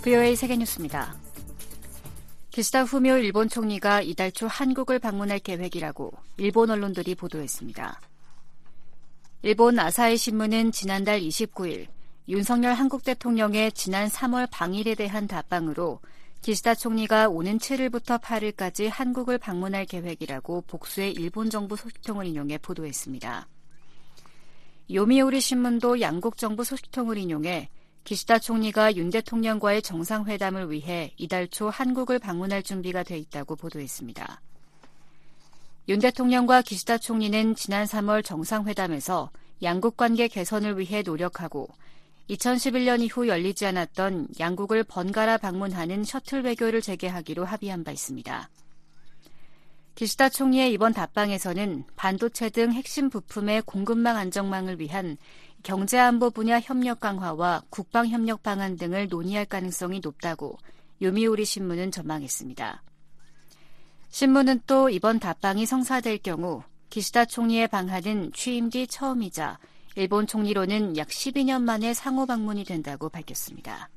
VOA 세계뉴스입니다. 기시다 후미오 일본 총리가 이달 초 한국을 방문할 계획이라고 일본 언론들이 보도했습니다. 일본 아사히 신문은 지난달 29일 윤석열 한국 대통령의 지난 3월 방일에 대한 답방으로 기시다 총리가 오는 7일부터 8일까지 한국을 방문할 계획이라고 복수의 일본 정부 소식통을 인용해 보도했습니다. 요미우리 신문도 양국 정부 소식통을 인용해 기시다 총리가 윤 대통령과의 정상회담을 위해 이달 초 한국을 방문할 준비가 돼 있다고 보도했습니다. 윤 대통령과 기시다 총리는 지난 3월 정상회담에서 양국 관계 개선을 위해 노력하고 2011년 이후 열리지 않았던 양국을 번갈아 방문하는 셔틀 외교를 재개하기로 합의한 바 있습니다. 기시다 총리의 이번 답방에서는 반도체 등 핵심 부품의 공급망 안정망을 위한 경제안보 분야 협력 강화와 국방협력 방안 등을 논의할 가능성이 높다고 요미우리 신문은 전망했습니다. 신문은 또 이번 답방이 성사될 경우 기시다 총리의 방한은 취임 뒤 처음이자 일본 총리로는 약 12년 만에 상호 방문이 된다고 밝혔습니다.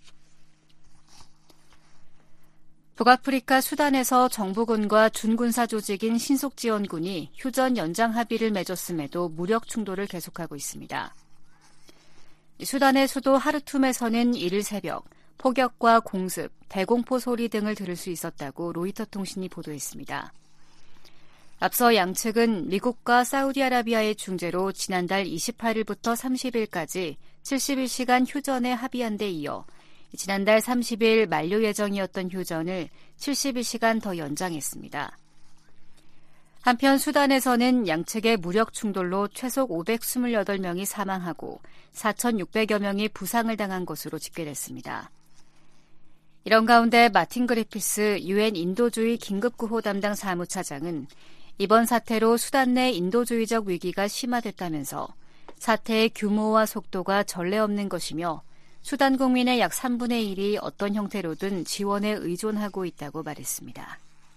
북아프리카 수단에서 정부군과 준군사 조직인 신속지원군이 휴전 연장 합의를 맺었음에도 무력 충돌을 계속하고 있습니다. 수단의 수도 하르툼에서는 1일 새벽 폭격과 공습, 대공포 소리 등을 들을 수 있었다고 로이터 통신이 보도했습니다. 앞서 양측은 미국과 사우디아라비아의 중재로 지난달 28일부터 30일까지 71시간 휴전에 합의한 데 이어 지난달 30일 만료 예정이었던 휴전을 72시간 더 연장했습니다. 한편 수단에서는 양측의 무력 충돌로 최소 528명이 사망하고 4,600여 명이 부상을 당한 것으로 집계됐습니다. 이런 가운데 마틴 그리피스 유엔 인도주의 긴급구호 담당 사무차장은 이번 사태로 수단 내 인도주의적 위기가 심화됐다면서 사태의 규모와 속도가 전례 없는 것이며 수단 국민의 약 3분의 1이 어떤 형태로든 지원에 의존하고 있다고 말했습니다.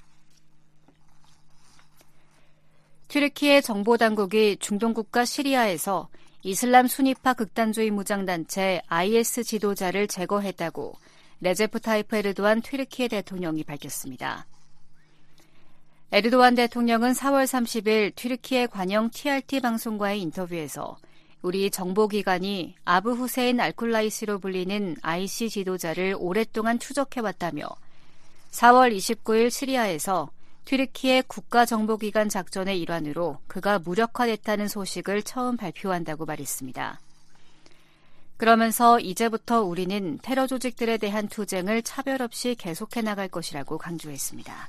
튀르키예 정보당국이 중동국가 시리아에서 이슬람 순위파 극단주의 무장단체 IS 지도자를 제거했다고 레제프 타이프 에르도안 튀르키예 대통령이 밝혔습니다. 에르도안 대통령은 4월 30일 튀르키예 관영 TRT 방송과의 인터뷰에서 우리 정보기관이 아부 후세인 알쿨라이시로 불리는 IS 지도자를 오랫동안 추적해왔다며 4월 29일 시리아에서 튀르키예 국가정보기관 작전의 일환으로 그가 무력화됐다는 소식을 처음 발표한다고 말했습니다. 그러면서 이제부터 우리는 테러 조직들에 대한 투쟁을 차별 없이 계속해 나갈 것이라고 강조했습니다.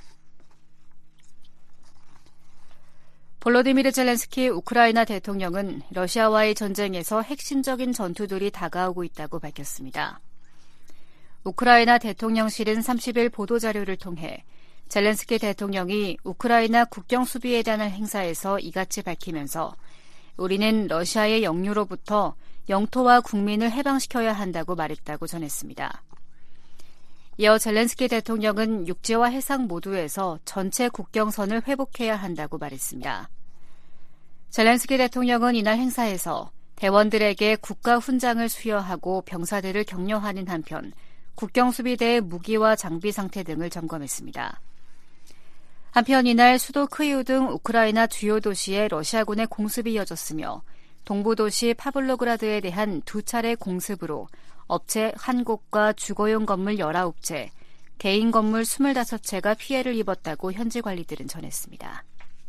볼로디미르 젤렌스키 우크라이나 대통령은 러시아와의 전쟁에서 핵심적인 전투들이 다가오고 있다고 밝혔습니다. 우크라이나 대통령실은 30일 보도자료를 통해 젤렌스키 대통령이 우크라이나 국경수비에 대한 행사에서 이같이 밝히면서 우리는 러시아의 영유로부터 영토와 국민을 해방시켜야 한다고 말했다고 전했습니다. 이어 젤렌스키 대통령은 육지와 해상 모두에서 전체 국경선을 회복해야 한다고 말했습니다. 젤렌스키 대통령은 이날 행사에서 대원들에게 국가 훈장을 수여하고 병사들을 격려하는 한편 국경수비대의 무기와 장비 상태 등을 점검했습니다. 한편 이날 수도 크이우 등 우크라이나 주요 도시에 러시아군의 공습이 이어졌으며 동부 도시 파블로그라드에 대한 2차례 공습으로 업체 1곳과 주거용 건물 19채, 개인 건물 25채가 피해를 입었다고 현지 관리들은 전했습니다.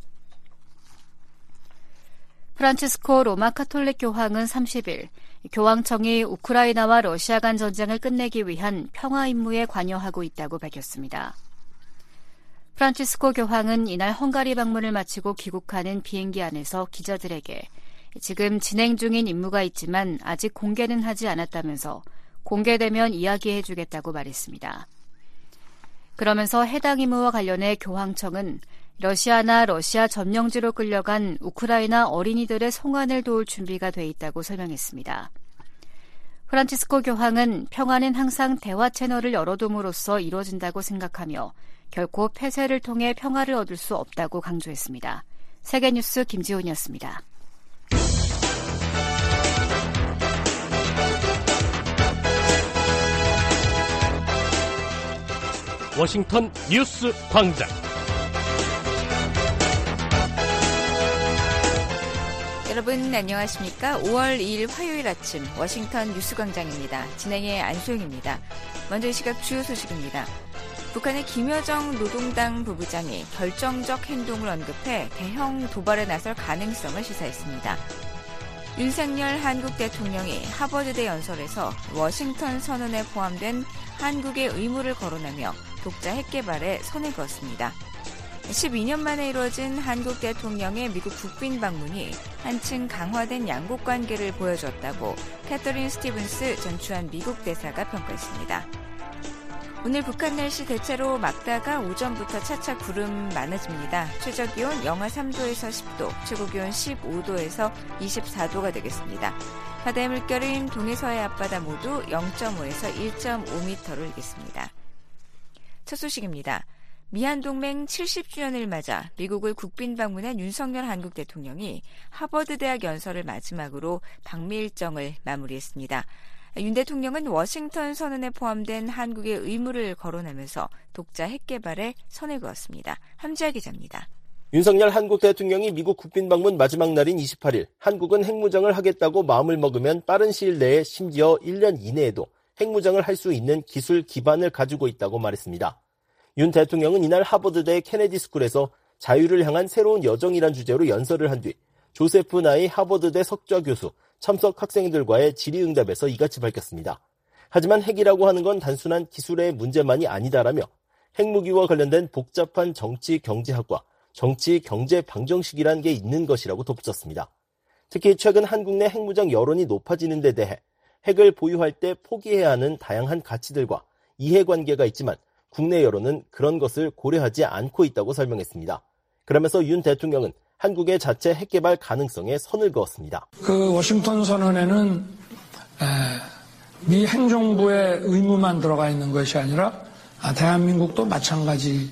프란치스코 로마 카톨릭 교황은 30일 교황청이 우크라이나와 러시아 간 전쟁을 끝내기 위한 평화 임무에 관여하고 있다고 밝혔습니다. 프란치스코 교황은 이날 헝가리 방문을 마치고 귀국하는 비행기 안에서 기자들에게 지금 진행 중인 임무가 있지만 아직 공개는 하지 않았다면서 공개되면 이야기해주겠다고 말했습니다. 그러면서 해당 임무와 관련해 교황청은 러시아나 러시아 점령지로 끌려간 우크라이나 어린이들의 송환을 도울 준비가 돼 있다고 설명했습니다. 프란치스코 교황은 평화는 항상 대화 채널을 열어둠으로써 이루어진다고 생각하며 결코 폐쇄를 통해 평화를 얻을 수 없다고 강조했습니다. 세계뉴스 김지훈이었습니다. 워싱턴 뉴스 광장. 여러분 안녕하십니까? 5월 2일 화요일 아침 워싱턴 뉴스 광장입니다. 진행의 안소영입니다. 먼저 이 시각 주요 소식입니다. 북한의 김여정 노동당 부부장이 결정적 행동을 언급해 대형 도발에 나설 가능성을 시사했습니다. 윤석열 한국 대통령이 하버드대 연설에서 워싱턴 선언에 포함된 한국의 의무를 거론하며 독자 핵 개발에 선을 그었습니다. 12년 만에 이루어진 한국 대통령의 미국 국빈 방문이 한층 강화된 양국 관계를 보여줬다고 캐서린 스티븐스 전 주한 미국 대사가 평가했습니다. 오늘 북한 날씨 대체로 맑다가 오전부터 차차 구름 많아집니다. 최저기온 영하 3도에서 10도, 최고기온 15도에서 24도가 되겠습니다. 바다의 물결은 동해서해 앞바다 모두 0.5에서 1.5m로 일겠습니다. 첫 소식입니다. 미한동맹 70주년을 맞아 미국을 국빈 방문한 윤석열 한국 대통령이 하버드 대학 연설을 마지막으로 방미 일정을 마무리했습니다. 윤 대통령은 워싱턴 선언에 포함된 한국의 의무를 거론하면서 독자 핵 개발에 선을 그었습니다. 함지아 기자입니다. 윤석열 한국 대통령이 미국 국빈 방문 마지막 날인 28일 한국은 핵무장을 하겠다고 마음을 먹으면 빠른 시일 내에 심지어 1년 이내에도 핵무장을 할 수 있는 기술 기반을 가지고 있다고 말했습니다. 윤 대통령은 이날 하버드대 케네디 스쿨에서 자유를 향한 새로운 여정이란 주제로 연설을 한 뒤 조세프 나이 하버드대 석좌 교수, 참석 학생들과의 질의응답에서 이같이 밝혔습니다. 하지만 핵이라고 하는 건 단순한 기술의 문제만이 아니다라며 핵무기와 관련된 복잡한 정치 경제학과 정치 경제 방정식이라는 게 있는 것이라고 덧붙였습니다. 특히 최근 한국 내 핵무장 여론이 높아지는 데 대해 핵을 보유할 때 포기해야 하는 다양한 가치들과 이해관계가 있지만 국내 여론은 그런 것을 고려하지 않고 있다고 설명했습니다. 그러면서 윤 대통령은 한국의 자체 핵개발 가능성에 선을 그었습니다. 그 워싱턴 선언에는 미 행정부의 의무만 들어가 있는 것이 아니라 대한민국도 마찬가지의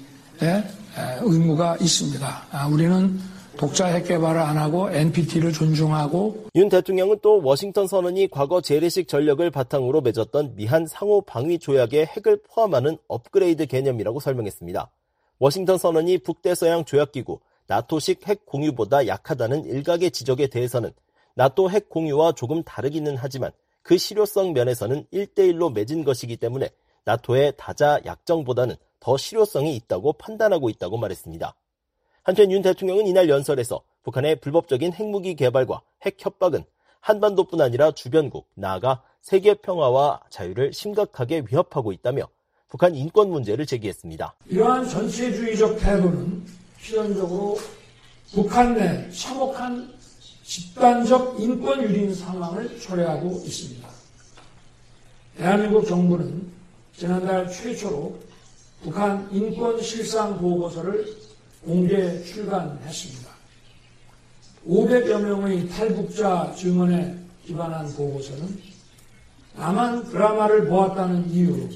의무가 있습니다. 우리는 독자 핵개발을 안 하고 NPT를 존중하고. 윤 대통령은 또 워싱턴 선언이 과거 재래식 전력을 바탕으로 맺었던 미한 상호 방위 조약에 핵을 포함하는 업그레이드 개념이라고 설명했습니다. 워싱턴 선언이 북대서양 조약기구 나토식 핵 공유보다 약하다는 일각의 지적에 대해서는 나토 핵 공유와 조금 다르기는 하지만 그 실효성 면에서는 1대1로 맺은 것이기 때문에 나토의 다자 약정보다는 더 실효성이 있다고 판단하고 있다고 말했습니다. 한편 윤 대통령은 이날 연설에서 북한의 불법적인 핵무기 개발과 핵 협박은 한반도뿐 아니라 주변국, 나아가 세계 평화와 자유를 심각하게 위협하고 있다며 북한 인권 문제를 제기했습니다. 이러한 전체주의적 태도는 필연적으로 북한 내 참혹한 집단적 인권 유린 상황을 초래하고 있습니다. 대한민국 정부는 지난달 최초로 북한 인권 실상 보고서를 공개 출간했습니다. 500여 명의 탈북자 증언에 기반한 보고서는 남한 드라마를 보았다는 이유로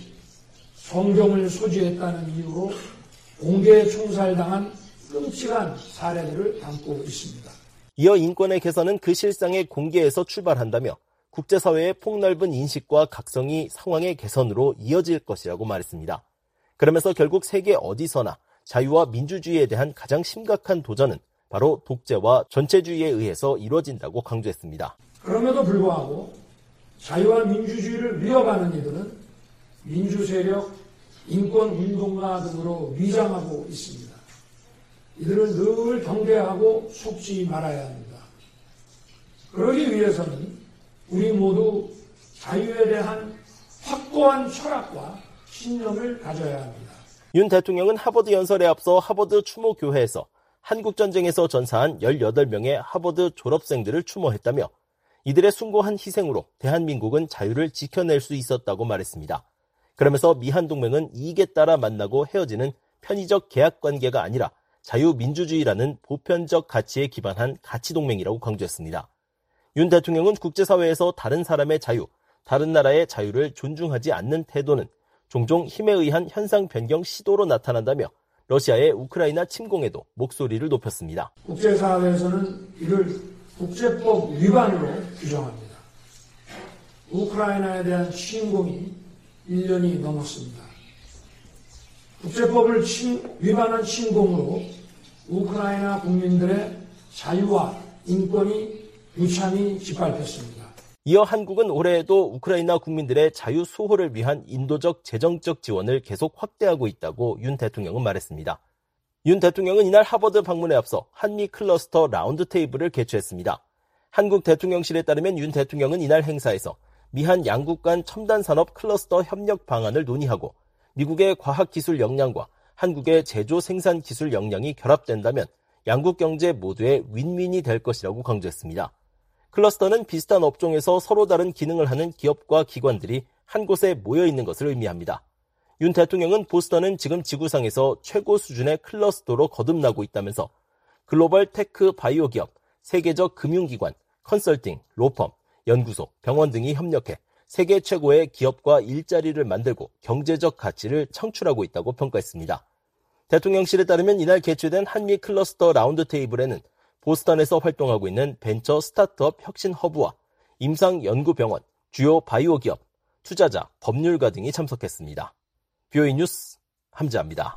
성경을 소지했다는 이유로 공개 총살당한 끔찍한 사례들을 담고 있습니다. 이어 인권의 개선은 그 실상의 공개에서 출발한다며 국제사회의 폭넓은 인식과 각성이 상황의 개선으로 이어질 것이라고 말했습니다. 그러면서 결국 세계 어디서나 자유와 민주주의에 대한 가장 심각한 도전은 바로 독재와 전체주의에 의해서 이루어진다고 강조했습니다. 그럼에도 불구하고 자유와 민주주의를 위협하는 이들은 민주세력, 인권운동가 등으로 위장하고 있습니다. 이들을 늘 경계하고 속지 말아야 합니다. 그러기 위해서는 우리 모두 자유에 대한 확고한 철학과 신념을 가져야 합니다. 윤 대통령은 하버드 연설에 앞서 하버드 추모교회에서 한국전쟁에서 전사한 18명의 하버드 졸업생들을 추모했다며 이들의 숭고한 희생으로 대한민국은 자유를 지켜낼 수 있었다고 말했습니다. 그러면서 미한동맹은 이익에 따라 만나고 헤어지는 편의적 계약관계가 아니라 자유민주주의라는 보편적 가치에 기반한 가치동맹이라고 강조했습니다. 윤 대통령은 국제사회에서 다른 사람의 자유, 다른 나라의 자유를 존중하지 않는 태도는 종종 힘에 의한 현상 변경 시도로 나타난다며 러시아의 우크라이나 침공에도 목소리를 높였습니다. 국제사회에서는 이를 국제법 위반으로 규정합니다. 우크라이나에 대한 침공이 1년이 넘었습니다. 국제법을 위반한 침공으로 우크라이나 국민들의 자유와 인권이 무참히 짓밟혔습니다. 이어 한국은 올해에도 우크라이나 국민들의 자유 수호를 위한 인도적 재정적 지원을 계속 확대하고 있다고 윤 대통령은 말했습니다. 윤 대통령은 이날 하버드 방문에 앞서 한미 클러스터 라운드 테이블을 개최했습니다. 한국 대통령실에 따르면 윤 대통령은 이날 행사에서 미한 양국 간 첨단 산업 클러스터 협력 방안을 논의하고 미국의 과학기술 역량과 한국의 제조 생산 기술 역량이 결합된다면 양국 경제 모두의 윈윈이 될 것이라고 강조했습니다. 클러스터는 비슷한 업종에서 서로 다른 기능을 하는 기업과 기관들이 한 곳에 모여 있는 것을 의미합니다. 윤 대통령은 보스턴은 지금 지구상에서 최고 수준의 클러스터로 거듭나고 있다면서 글로벌 테크 바이오 기업, 세계적 금융기관, 컨설팅, 로펌, 연구소, 병원 등이 협력해 세계 최고의 기업과 일자리를 만들고 경제적 가치를 창출하고 있다고 평가했습니다. 대통령실에 따르면 이날 개최된 한미 클러스터 라운드 테이블에는 보스턴에서 활동하고 있는 벤처 스타트업 혁신 허브와 임상연구병원, 주요 바이오 기업, 투자자, 법률가 등이 참석했습니다. BOE 뉴스 함지아입니다.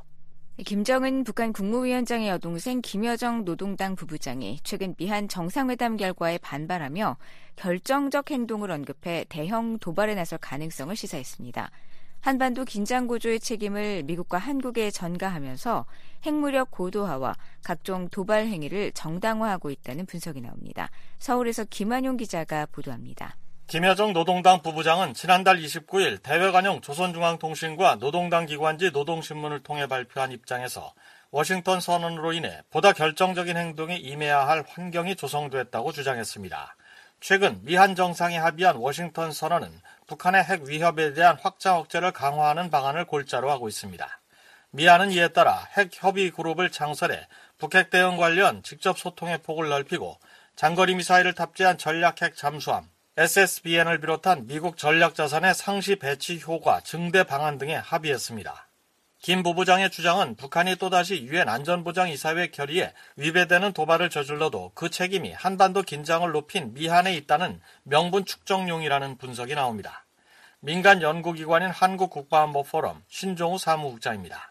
김정은 북한 국무위원장의 여동생 김여정 노동당 부부장이 최근 미한 정상회담 결과에 반발하며 결정적 행동을 언급해 대형 도발에 나설 가능성을 시사했습니다. 한반도 긴장 고조의 책임을 미국과 한국에 전가하면서 핵무력 고도화와 각종 도발 행위를 정당화하고 있다는 분석이 나옵니다. 서울에서 김한용 기자가 보도합니다. 김여정 노동당 부부장은 지난달 29일 대외관용 조선중앙통신과 노동당 기관지 노동신문을 통해 발표한 입장에서 워싱턴 선언으로 인해 보다 결정적인 행동에 임해야 할 환경이 조성됐다고 주장했습니다. 최근 미한 정상이 합의한 워싱턴 선언은 북한의 핵 위협에 대한 확장 억제를 강화하는 방안을 골자로 하고 있습니다. 미한은 이에 따라 핵 협의 그룹을 창설해 북핵 대응 관련 직접 소통의 폭을 넓히고 장거리 미사일을 탑재한 전략 핵 잠수함 SSBN을 비롯한 미국 전략자산의 상시 배치 효과 증대 방안 등에 합의했습니다. 김 부부장의 주장은 북한이 또다시 유엔 안전보장이사회 결의에 위배되는 도발을 저질러도 그 책임이 한반도 긴장을 높인 미한에 있다는 명분 축적용이라는 분석이 나옵니다. 민간 연구기관인 한국국가안보포럼 신종우 사무국장입니다.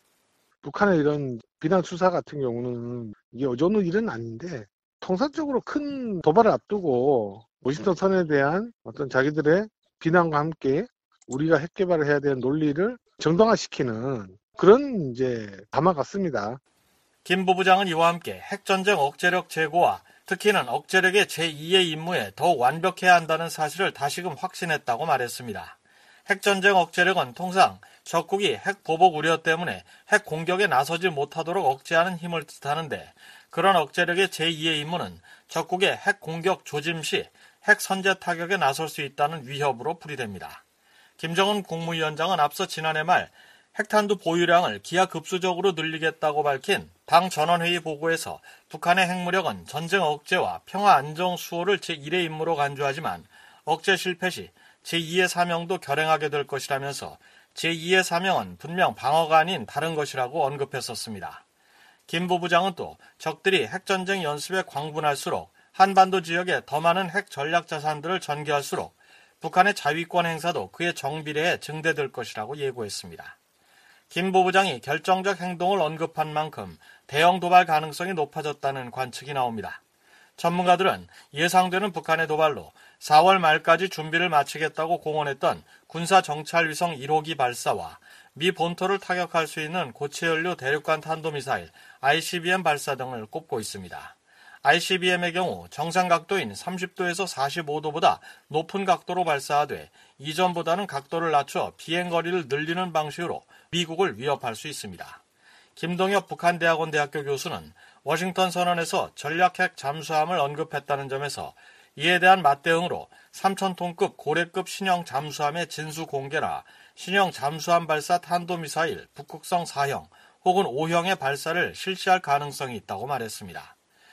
북한의 이런 비난 수사 같은 경우는 이게 어려운 일은 아닌데 통상적으로 큰 도발을 앞두고 워싱턴 선언에 대한 어떤 자기들의 비난과 함께 우리가 핵 개발을 해야 되는 논리를 정당화시키는 그런 담화 같습니다. 김 부부장은 이와 함께 핵전쟁 억제력 제고와 특히는 억제력의 제2의 임무에 더욱 완벽해야 한다는 사실을 다시금 확신했다고 말했습니다. 핵전쟁 억제력은 통상 적국이 핵 보복 우려 때문에 핵 공격에 나서지 못하도록 억제하는 힘을 뜻하는데 그런 억제력의 제2의 임무는 적국의 핵 공격 조짐 시 핵 선제 타격에 나설 수 있다는 위협으로 풀이됩니다. 김정은 국무위원장은 앞서 지난해 말 핵탄두 보유량을 기하급수적으로 늘리겠다고 밝힌 당 전원회의 보고에서 북한의 핵무력은 전쟁 억제와 평화 안정 수호를 제1의 임무로 간주하지만 억제 실패 시 제2의 사명도 결행하게 될 것이라면서 제2의 사명은 분명 방어가 아닌 다른 것이라고 언급했었습니다. 김 부부장은 또 적들이 핵전쟁 연습에 광분할수록 한반도 지역에 더 많은 핵 전략 자산들을 전개할수록 북한의 자위권 행사도 그에 정비례해 증대될 것이라고 예고했습니다. 김 부부장이 결정적 행동을 언급한 만큼 대형 도발 가능성이 높아졌다는 관측이 나옵니다. 전문가들은 예상되는 북한의 도발로 4월 말까지 준비를 마치겠다고 공언했던 군사정찰위성 1호기 발사와 미 본토를 타격할 수 있는 고체연료 대륙간 탄도미사일 ICBM 발사 등을 꼽고 있습니다. ICBM의 경우 정상 각도인 30도에서 45도보다 높은 각도로 발사하되 이전보다는 각도를 낮춰 비행거리를 늘리는 방식으로 미국을 위협할 수 있습니다. 김동엽 북한대학원 대학교 교수는 워싱턴 선언에서 전략핵 잠수함을 언급했다는 점에서 이에 대한 맞대응으로 3,000톤급 고래급 신형 잠수함의 진수 공개나 신형 잠수함 발사 탄도미사일 북극성 4형 혹은 5형의 발사를 실시할 가능성이 있다고 말했습니다.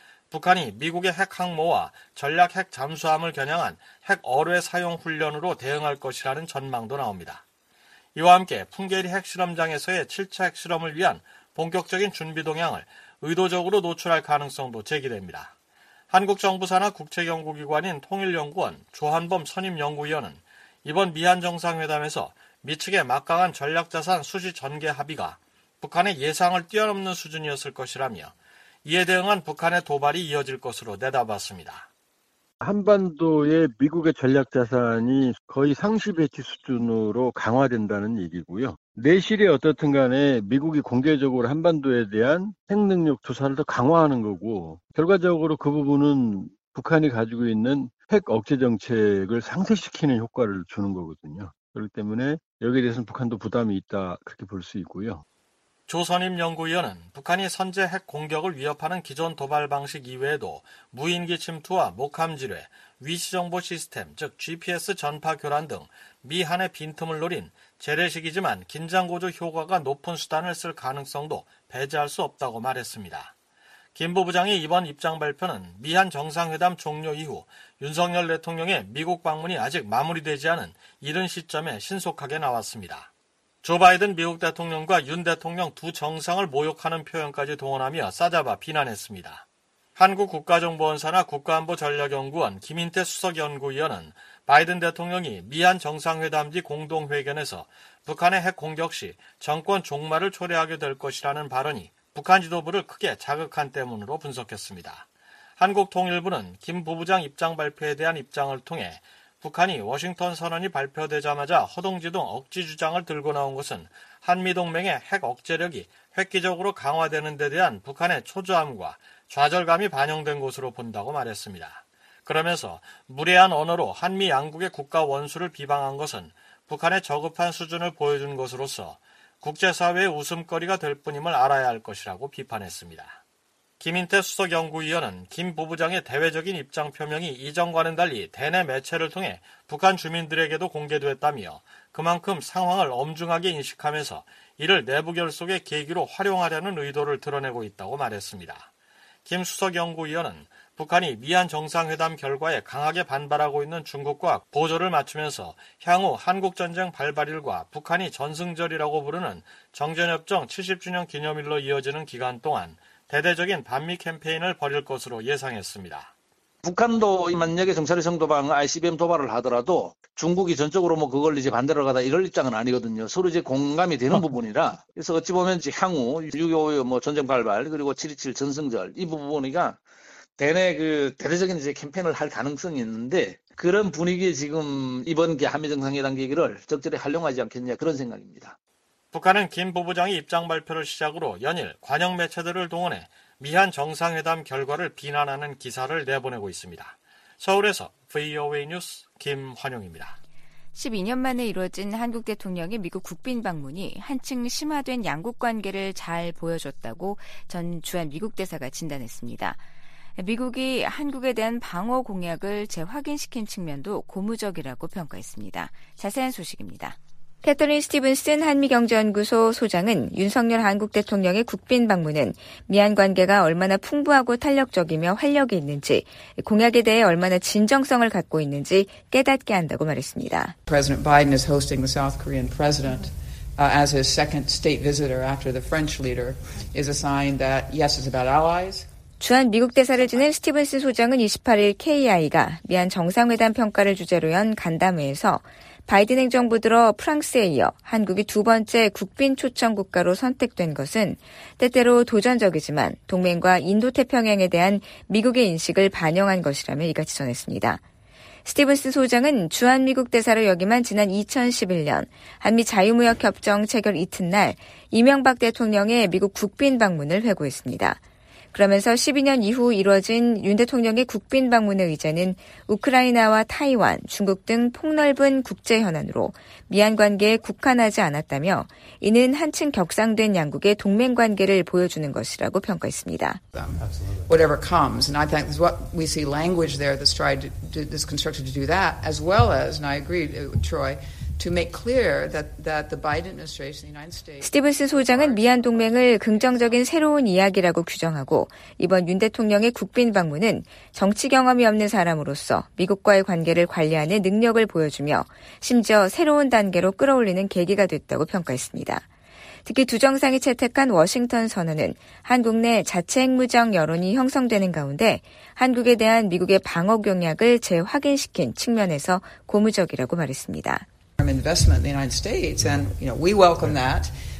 북한이 미국의 핵 항모와 전략 핵 잠수함을 겨냥한 핵 어뢰 사용 훈련으로 대응할 것이라는 전망도 나옵니다. 이와 함께 풍계리 핵실험장에서의 7차 핵실험을 위한 본격적인 준비 동향을 의도적으로 노출할 가능성도 제기됩니다. 한국 정부 산하 국책연구기관인 통일연구원 조한범 선임연구위원은 이번 미한 정상회담에서 미측의 막강한 전략자산 수시 전개 합의가 북한의 예상을 뛰어넘는 수준이었을 것이라며 이에 대응한 북한의 도발이 이어질 것으로 내다봤습니다. 한반도의 미국의 전략 자산이 거의 상시 배치 수준으로 강화된다는 얘기고요. 내실이 어떻든 간에 미국이 공개적으로 한반도에 대한 핵능력 투사를 더 강화하는 거고, 결과적으로 그 부분은 북한이 가지고 있는 핵 억제 정책을 상쇄시키는 효과를 주는 거거든요. 그렇기 때문에 여기에 대해서는 북한도 부담이 있다, 그렇게 볼 수 있고요. 조선임 연구위원은 북한이 선제 핵 공격을 위협하는 기존 도발 방식 이외에도 무인기 침투와 목함 지뢰, 위치정보 시스템, 즉 GPS 전파 교란 등 미한의 빈틈을 노린 재래식이지만 긴장고조 효과가 높은 수단을 쓸 가능성도 배제할 수 없다고 말했습니다. 김 부부장의 이번 입장 발표는 미한 정상회담 종료 이후 윤석열 대통령의 미국 방문이 아직 마무리되지 않은 이른 시점에 신속하게 나왔습니다. 조 바이든 미국 대통령과 윤 대통령 두 정상을 모욕하는 표현까지 동원하며 싸잡아 비난했습니다. 한국국가정보원사나 국가안보전략연구원 김인태 수석연구위원은 바이든 대통령이 미한 정상회담 뒤 공동회견에서 북한의 핵 공격 시 정권 종말을 초래하게 될 것이라는 발언이 북한 지도부를 크게 자극한 때문으로 분석했습니다. 한국통일부는 김 부부장 입장 발표에 대한 입장을 통해 북한이 워싱턴 선언이 발표되자마자 허둥지둥 억지 주장을 들고 나온 것은 한미동맹의 핵 억제력이 획기적으로 강화되는 데 대한 북한의 초조함과 좌절감이 반영된 것으로 본다고 말했습니다. 그러면서 무례한 언어로 한미 양국의 국가 원수를 비방한 것은 북한의 저급한 수준을 보여준 것으로서 국제사회의 웃음거리가 될 뿐임을 알아야 할 것이라고 비판했습니다. 김인태 수석연구위원은 김 부부장의 대외적인 입장 표명이 이전과는 달리 대내 매체를 통해 북한 주민들에게도 공개됐다며 그만큼 상황을 엄중하게 인식하면서 이를 내부 결속의 계기로 활용하려는 의도를 드러내고 있다고 말했습니다. 김 수석연구위원은 북한이 미한 정상회담 결과에 강하게 반발하고 있는 중국과 보조를 맞추면서 향후 한국전쟁 발발일과 북한이 전승절이라고 부르는 정전협정 70주년 기념일로 이어지는 기간 동안 대대적인 반미 캠페인을 벌일 것으로 예상했습니다. 북한도 만약에 정찰의 성도방 ICBM 도발을 하더라도 중국이 전적으로 그걸 이제 반대로 가다 이럴 입장은 아니거든요. 서로 이제 공감이 되는 부분이라. 그래서 어찌 보면 이제 향후 6.25 전쟁 발발 그리고 7.27 전승절 이 부분이가 대내 대대적인 이제 캠페인을 할 가능성이 있는데 그런 분위기에 지금 이번 한미 정상회담 계기를 적절히 활용하지 않겠냐 그런 생각입니다. 북한은 김 부부장의 입장 발표를 시작으로 연일 관영 매체들을 동원해 미한 정상회담 결과를 비난하는 기사를 내보내고 있습니다. 서울에서 VOA 뉴스 김환용입니다. 12년 만에 이루어진 한국 대통령의 미국 국빈 방문이 한층 심화된 양국 관계를 잘 보여줬다고 전 주한 미국 대사가 진단했습니다. 미국이 한국에 대한 방어 공약을 재확인시킨 측면도 고무적이라고 평가했습니다. 자세한 소식입니다. 캐터린 스티븐슨 한미경제연구소 소장은 윤석열 한국 대통령의 국빈 방문은 미한 관계가 얼마나 풍부하고 탄력적이며 활력이 있는지, 공약에 대해 얼마나 진정성을 갖고 있는지 깨닫게 한다고 말했습니다. President Biden is hosting the South Korean president as his second state visitor after the French leader is a sign that yes, it's about allies. 주한 미국 대사를 지낸 스티븐슨 소장은 28일 KI가 미한 정상회담 평가를 주제로 연 간담회에서 바이든 행정부 들어 프랑스에 이어 한국이 두 번째 국빈 초청 국가로 선택된 것은 때때로 도전적이지만 동맹과 인도태평양에 대한 미국의 인식을 반영한 것이라며 이같이 전했습니다. 스티븐슨 소장은 주한미국 대사로 역임한 지난 2011년 한미 자유무역협정 체결 이튿날 이명박 대통령의 미국 국빈 방문을 회고했습니다. 그러면서 12년 이후 이뤄진 윤 대통령의 국빈 방문의 의제는 우크라이나와 타이완, 중국 등 폭넓은 국제 현안으로 미한 관계에 국한하지 않았다며 이는 한층 격상된 양국의 동맹 관계를 보여주는 것이라고 평가했습니다. Whatever comes, and I think that's what we see language there that's tried to that's constructed to do that, as well as, and I agree, Troy. To make clear that the Biden administration, the United States. 스티븐슨 소장은 미한 동맹을 긍정적인 새로운 이야기라고 규정하고 이번 윤 대통령의 국빈 방문은 정치 경험이 없는 사람으로서 미국과의 관계를 관리하는 능력을 보여주며 심지어 새로운 단계로 끌어올리는 계기가 됐다고 평가했습니다. 특히 두 정상이 채택한 워싱턴 선언은 한국 내 자체 핵무장 여론이 형성되는 가운데 한국에 대한 미국의 방어 공약을 재확인시킨 측면에서 고무적이라고 말했습니다. Investment in the United States, and we welcome that.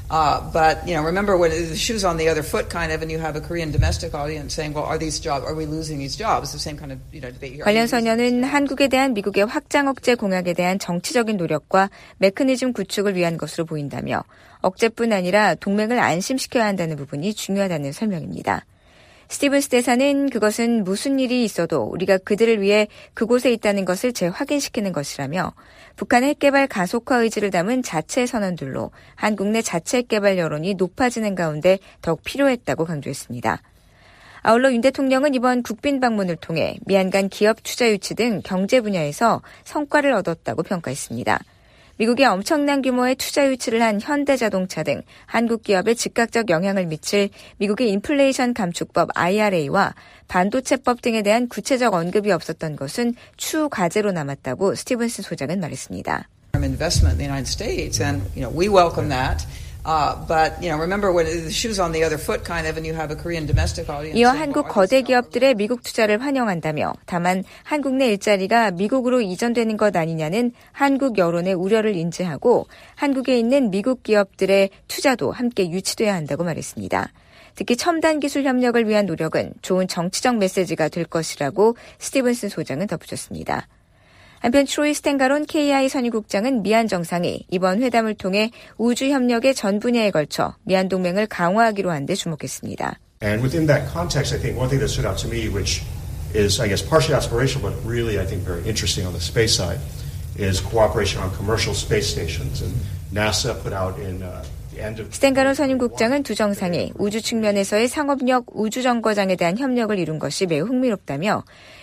But, remember when the shoe's on the other foot kind of, and you have a Korean domestic audience saying, well, are we losing these jobs? The same kind of, debate here. 관련 서면은 한국에 대한 미국의 확장 억제 공약에 대한 정치적인 노력과 메커니즘 구축을 위한 것으로 보인다며 억제뿐 아니라 동맹을 안심시켜야 한다는 부분이 중요하다는 설명입니다. 스티븐스 대사는 그것은 무슨 일이 있어도 우리가 그들을 위해 그곳에 있다는 것을 재확인시키는 것이라며 북한의 핵개발 가속화 의지를 담은 자체 선언들로 한국 내 자체 핵개발 여론이 높아지는 가운데 더욱 필요했다고 강조했습니다. 아울러 윤 대통령은 이번 국빈 방문을 통해 미한 간 기업 투자 유치 등 경제 분야에서 성과를 얻었다고 평가했습니다. 미국이 엄청난 규모의 투자 유치를 한 현대자동차 등 한국 기업에 즉각적 영향을 미칠 미국의 인플레이션 감축법 IRA와 반도체법 등에 대한 구체적 언급이 없었던 것은 추후 과제로 남았다고 스티븐스 소장은 말했습니다. Investment in the United States, and we welcome that. But remember when the shoe's on the other foot kind of, and you have a Korean domestic audience. 이어 한국 거대 기업들의 미국 투자를 환영한다며 다만 한국 내 일자리가 미국으로 이전되는 것 아니냐는 한국 여론의 우려를 인지하고 한국에 있는 미국 기업들의 투자도 함께 유치돼야 한다고 말했습니다. 특히 첨단 기술 협력을 위한 노력은 좋은 정치적 메시지가 될 것이라고 스티븐슨 소장은 덧붙였습니다. 한편 트로이 스탠가론 KI 선임국장은 미한 정상이 이번 회담을 통해 우주 협력의 전 분야에 걸쳐 미한 동맹을 강화하기로 한 데 주목했습니다. And within that context, I think one thing that stood out to me, which is, I guess, partially aspirational, but really, I think, very interesting on the space side, is cooperation on commercial space stations. And NASA put out in 스탠가론 선임국장은 두 정상이 우주 측면에서의 상업력 우주정거장에 대한 협력을 이룬 것이 매우 흥미롭다며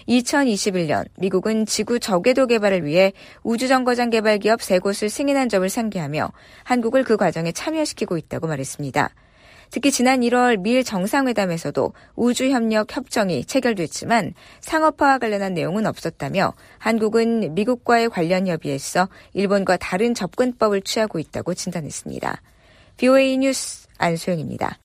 2021년 미국은 지구 저궤도 개발을 위해 우주정거장 개발 기업 3곳을 승인한 점을 상기하며 한국을 그 과정에 참여시키고 있다고 말했습니다. 특히 지난 1월 미일 정상회담에서도 우주협력 협정이 체결됐지만 상업화와 관련한 내용은 없었다며 한국은 미국과의 관련 협의에 있어 일본과 다른 접근법을 취하고 있다고 진단했습니다. VOA 뉴스 안소영입니다.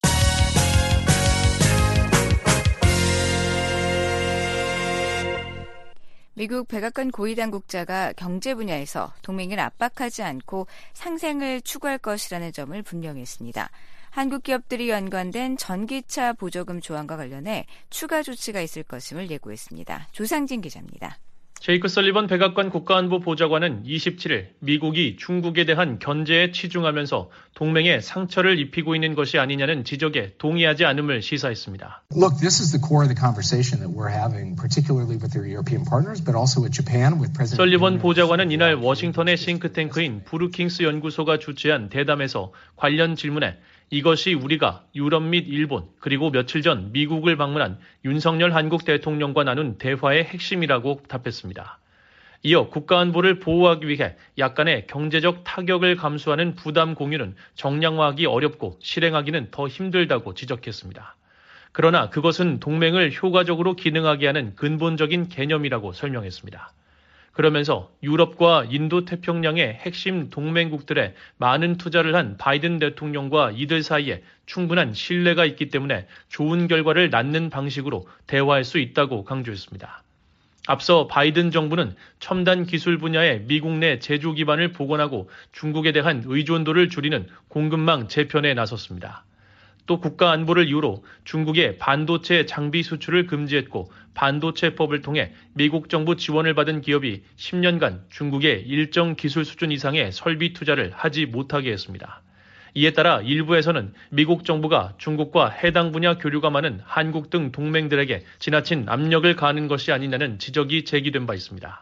미국 백악관 고위 당국자가 경제 분야에서 동맹을 압박하지 않고 상생을 추구할 것이라는 점을 분명히 했습니다. 한국 기업들이 연관된 전기차 보조금 조항과 관련해 추가 조치가 있을 것임을 예고했습니다. 조상진 기자입니다. 제이크 설리번 백악관 국가안보 보좌관은 27일 미국이 중국에 대한 견제에 치중하면서 동맹에 상처를 입히고 있는 것이 아니냐는 지적에 동의하지 않음을 시사했습니다. Look, this is the core of the conversation that we're having, particularly with our European partners, but also with Japan, with President. 설리번 보좌관은 이날 워싱턴의 싱크탱크인 브루킹스 연구소가 주최한 대담에서 관련 질문에 이것이 우리가 유럽 및 일본 그리고 며칠 전 미국을 방문한 윤석열 한국 대통령과 나눈 대화의 핵심이라고 답했습니다. 이어 국가안보를 보호하기 위해 약간의 경제적 타격을 감수하는 부담 공유는 정량화하기 어렵고 실행하기는 더 힘들다고 지적했습니다. 그러나 그것은 동맹을 효과적으로 기능하게 하는 근본적인 개념이라고 설명했습니다. 그러면서 유럽과 인도 태평양의 핵심 동맹국들에 많은 투자를 한 바이든 대통령과 이들 사이에 충분한 신뢰가 있기 때문에 좋은 결과를 낳는 방식으로 대화할 수 있다고 강조했습니다. 앞서 바이든 정부는 첨단 기술 분야의 미국 내 제조 기반을 복원하고 중국에 대한 의존도를 줄이는 공급망 재편에 나섰습니다. 또 국가 안보를 이유로 중국의 반도체 장비 수출을 금지했고 반도체법을 통해 미국 정부 지원을 받은 기업이 10년간 중국의 일정 기술 수준 이상의 설비 투자를 하지 못하게 했습니다. 이에 따라 일부에서는 미국 정부가 중국과 해당 분야 교류가 많은 한국 등 동맹들에게 지나친 압력을 가하는 것이 아니냐는 지적이 제기된 바 있습니다.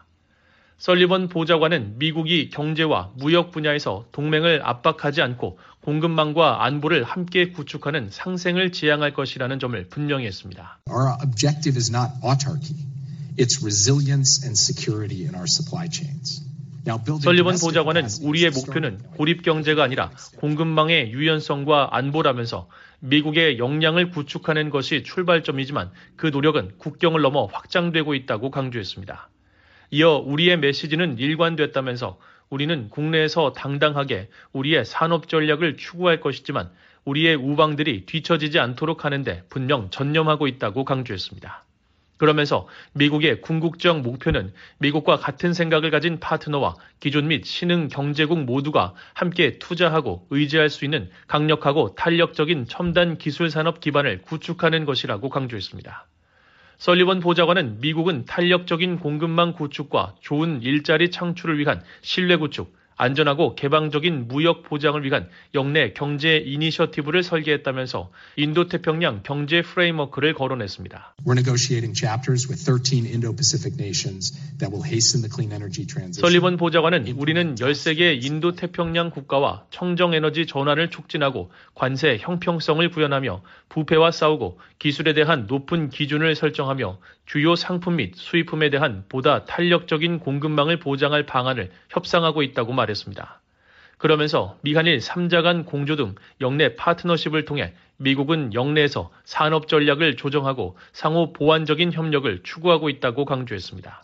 설리번 보좌관은 미국이 경제와 무역 분야에서 동맹을 압박하지 않고 공급망과 안보를 함께 구축하는 상생을 지향할 것이라는 점을 분명히 했습니다. Our objective is not autarky. It's resilience and security in our supply chains. 설리번 보좌관은 우리의 목표는 고립 경제가 아니라 공급망의 유연성과 안보라면서 미국의 역량을 구축하는 것이 출발점이지만 그 노력은 국경을 넘어 확장되고 있다고 강조했습니다. 이어 우리의 메시지는 일관됐다면서 우리는 국내에서 당당하게 우리의 산업 전략을 추구할 것이지만 우리의 우방들이 뒤처지지 않도록 하는데 분명 전념하고 있다고 강조했습니다. 그러면서 미국의 궁극적 목표는 미국과 같은 생각을 가진 파트너와 기존 및 신흥 경제국 모두가 함께 투자하고 의지할 수 있는 강력하고 탄력적인 첨단 기술 산업 기반을 구축하는 것이라고 강조했습니다. 설리번 보좌관은 미국은 탄력적인 공급망 구축과 좋은 일자리 창출을 위한 신뢰 구축, 안전하고 개방적인 무역 보장을 위한 역내 경제 이니셔티브를 설계했다면서 인도태평양 경제 프레임워크를 거론했습니다. We're negotiating chapters with 13 Indo-Pacific nations that will hasten the clean energy transition. 설리번 보좌관은 우리는 13개 인도태평양 국가와 청정에너지 전환을 촉진하고 관세 형평성을 구현하며 부패와 싸우고 기술에 대한 높은 기준을 설정하며 주요 상품 및 수입품에 대한 보다 탄력적인 공급망을 보장할 방안을 협상하고 있다고 말했습니다. 그러면서 미한일 3자 간 공조 등 역내 파트너십을 통해 미국은 역내에서 산업 전략을 조정하고 상호 보완적인 협력을 추구하고 있다고 강조했습니다.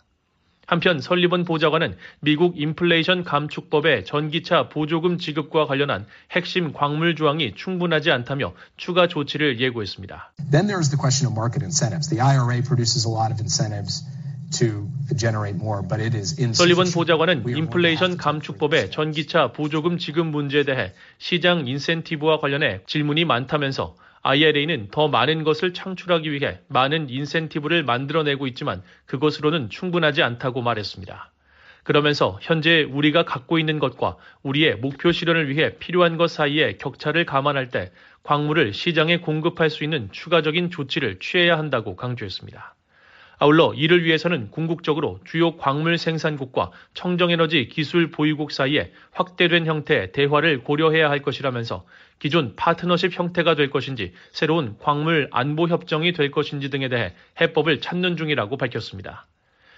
한편 설리번 보좌관은 미국 인플레이션 감축법의 전기차 보조금 지급과 관련한 핵심 광물 조항이 충분하지 않다며 추가 조치를 예고했습니다. Then there is the question of market incentives. The IRA produces a lot of incentives to generate more, but it is insufficient. 설리번 보좌관은 인플레이션 감축법의 전기차 보조금 지급 문제에 대해 시장 인센티브와 관련해 질문이 많다면서 IRA는 더 많은 것을 창출하기 위해 많은 인센티브를 만들어내고 있지만 그것으로는 충분하지 않다고 말했습니다. 그러면서 현재 우리가 갖고 있는 것과 우리의 목표 실현을 위해 필요한 것 사이의 격차를 감안할 때 광물을 시장에 공급할 수 있는 추가적인 조치를 취해야 한다고 강조했습니다. 아울러 이를 위해서는 궁극적으로 주요 광물 생산국과 청정에너지 기술 보유국 사이에 확대된 형태의 대화를 고려해야 할 것이라면서 기존 파트너십 형태가 될 것인지 새로운 광물 안보 협정이 될 것인지 등에 대해 해법을 찾는 중이라고 밝혔습니다.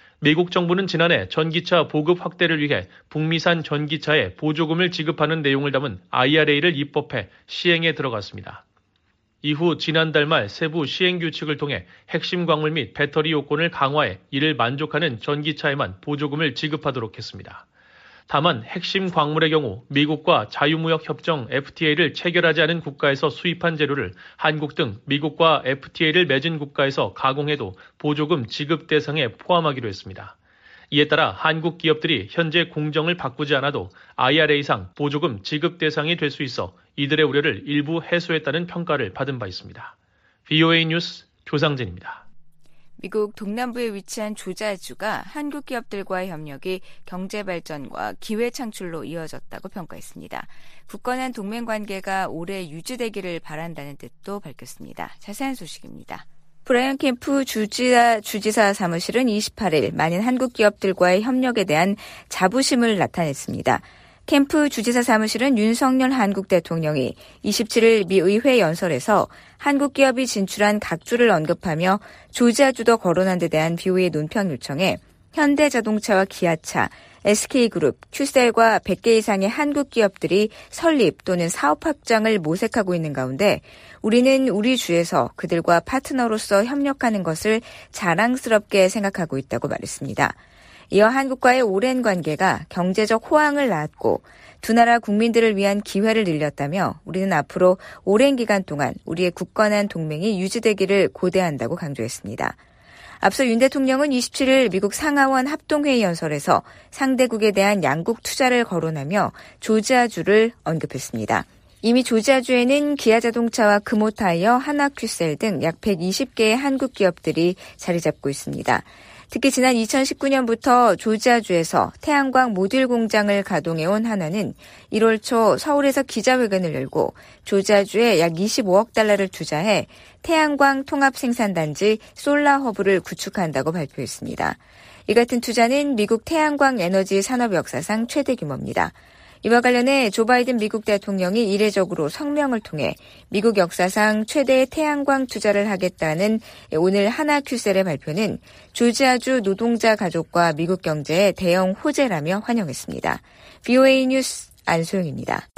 미국 정부는 지난해 전기차 보급 확대를 위해 북미산 전기차에 보조금을 지급하는 내용을 담은 IRA를 입법해 시행에 들어갔습니다. 이후 지난달 말 세부 시행규칙을 통해 핵심 광물 및 배터리 요건을 강화해 이를 만족하는 전기차에만 보조금을 지급하도록 했습니다. 다만 핵심 광물의 경우 미국과 자유무역협정 FTA를 체결하지 않은 국가에서 수입한 재료를 한국 등 미국과 FTA를 맺은 국가에서 가공해도 보조금 지급 대상에 포함하기로 했습니다. 이에 따라 한국 기업들이 현재 공정을 바꾸지 않아도 IRA상 보조금 지급 대상이 될 수 있어 이들의 우려를 일부 해소했다는 평가를 받은 바 있습니다. VOA 뉴스 조상진입니다. 미국 동남부에 위치한 조자주가 한국 기업들과의 협력이 경제 발전과 기회 창출로 이어졌다고 평가했습니다. 굳건한 동맹 관계가 오래 유지되기를 바란다는 뜻도 밝혔습니다. 자세한 소식입니다. 브라이언 캠프 주지사 사무실은 28일 많은 한국 기업들과의 협력에 대한 자부심을 나타냈습니다. 캠프 주지사 사무실은 윤석열 한국 대통령이 27일 미 의회 연설에서 한국 기업이 진출한 각주를 언급하며 조지아주도 거론한 데 대한 BO의 논평 요청에 현대자동차와 기아차, SK그룹, 큐셀과 100개 이상의 한국 기업들이 설립 또는 사업 확장을 모색하고 있는 가운데 우리는 우리 주에서 그들과 파트너로서 협력하는 것을 자랑스럽게 생각하고 있다고 말했습니다. 이어 한국과의 오랜 관계가 경제적 호황을 낳았고 두 나라 국민들을 위한 기회를 늘렸다며 우리는 앞으로 오랜 기간 동안 우리의 굳건한 동맹이 유지되기를 고대한다고 강조했습니다. 앞서 윤 대통령은 27일 미국 상하원 합동회의 연설에서 상대국에 대한 양국 투자를 거론하며 조지아주를 언급했습니다. 이미 조지아주에는 기아자동차와 금호타이어, 하나큐셀 등 약 120개의 한국 기업들이 자리 잡고 있습니다. 특히 지난 2019년부터 조지아주에서 태양광 모듈 공장을 가동해온 하나는 1월 초 서울에서 기자회견을 열고 조지아주에 약 25억 달러를 투자해 태양광 통합 생산단지 솔라허브를 구축한다고 발표했습니다. 이 같은 투자는 미국 태양광 에너지 산업 역사상 최대 규모입니다. 이와 관련해 조 바이든 미국 대통령이 이례적으로 성명을 통해 미국 역사상 최대의 태양광 투자를 하겠다는 오늘 하나큐셀의 발표는 조지아주 노동자 가족과 미국 경제의 대형 호재라며 환영했습니다. VOA 뉴스 안소영입니다.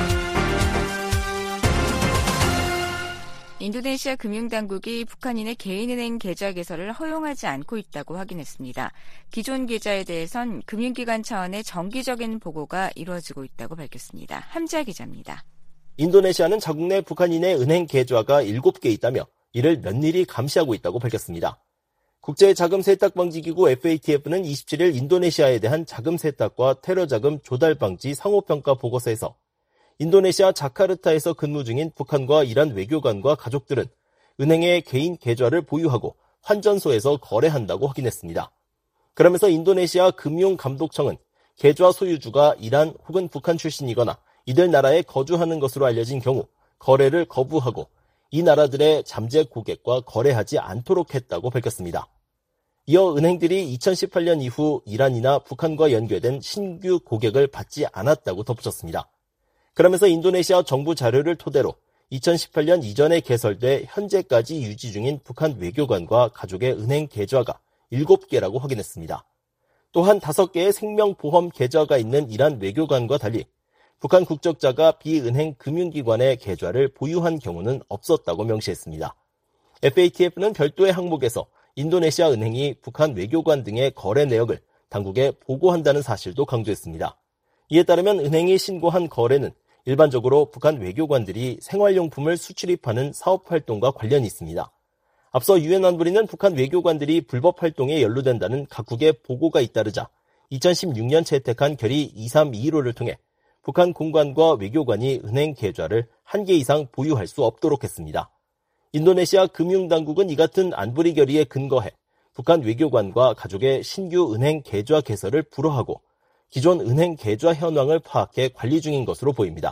인도네시아 금융당국이 북한인의 개인은행 계좌 개설을 허용하지 않고 있다고 확인했습니다. 기존 계좌에 대해선 금융기관 차원의 정기적인 보고가 이루어지고 있다고 밝혔습니다. 함지아 기자입니다. 인도네시아는 자국 내 북한인의 은행 계좌가 7개 있다며 이를 면밀히 감시하고 있다고 밝혔습니다. 국제자금세탁방지기구 FATF는 27일 인도네시아에 대한 자금세탁과 테러자금 조달방지 상호평가 보고서에서 인도네시아 자카르타에서 근무 중인 북한과 이란 외교관과 가족들은 은행의 개인 계좌를 보유하고 환전소에서 거래한다고 확인했습니다. 그러면서 인도네시아 금융감독청은 계좌 소유주가 이란 혹은 북한 출신이거나 이들 나라에 거주하는 것으로 알려진 경우 거래를 거부하고 이 나라들의 잠재 고객과 거래하지 않도록 했다고 밝혔습니다. 이어 은행들이 2018년 이후 이란이나 북한과 연계된 신규 고객을 받지 않았다고 덧붙였습니다. 그러면서 인도네시아 정부 자료를 토대로 2018년 이전에 개설돼 현재까지 유지 중인 북한 외교관과 가족의 은행 계좌가 7개라고 확인했습니다. 또한 5개의 생명보험 계좌가 있는 이란 외교관과 달리 북한 국적자가 비은행 금융기관의 계좌를 보유한 경우는 없었다고 명시했습니다. FATF는 별도의 항목에서 인도네시아 은행이 북한 외교관 등의 거래 내역을 당국에 보고한다는 사실도 강조했습니다. 이에 따르면 은행이 신고한 거래는 일반적으로 북한 외교관들이 생활용품을 수출입하는 사업활동과 관련이 있습니다. 앞서 유엔 안보리는 북한 외교관들이 불법 활동에 연루된다는 각국의 보고가 잇따르자 2016년 채택한 결의 2321호를 통해 북한 공관과 외교관이 은행 계좌를 1개 이상 보유할 수 없도록 했습니다. 인도네시아 금융당국은 이 같은 안보리 결의에 근거해 북한 외교관과 가족의 신규 은행 계좌 개설을 불허하고 기존 은행 계좌 현황을 파악해 관리 중인 것으로 보입니다.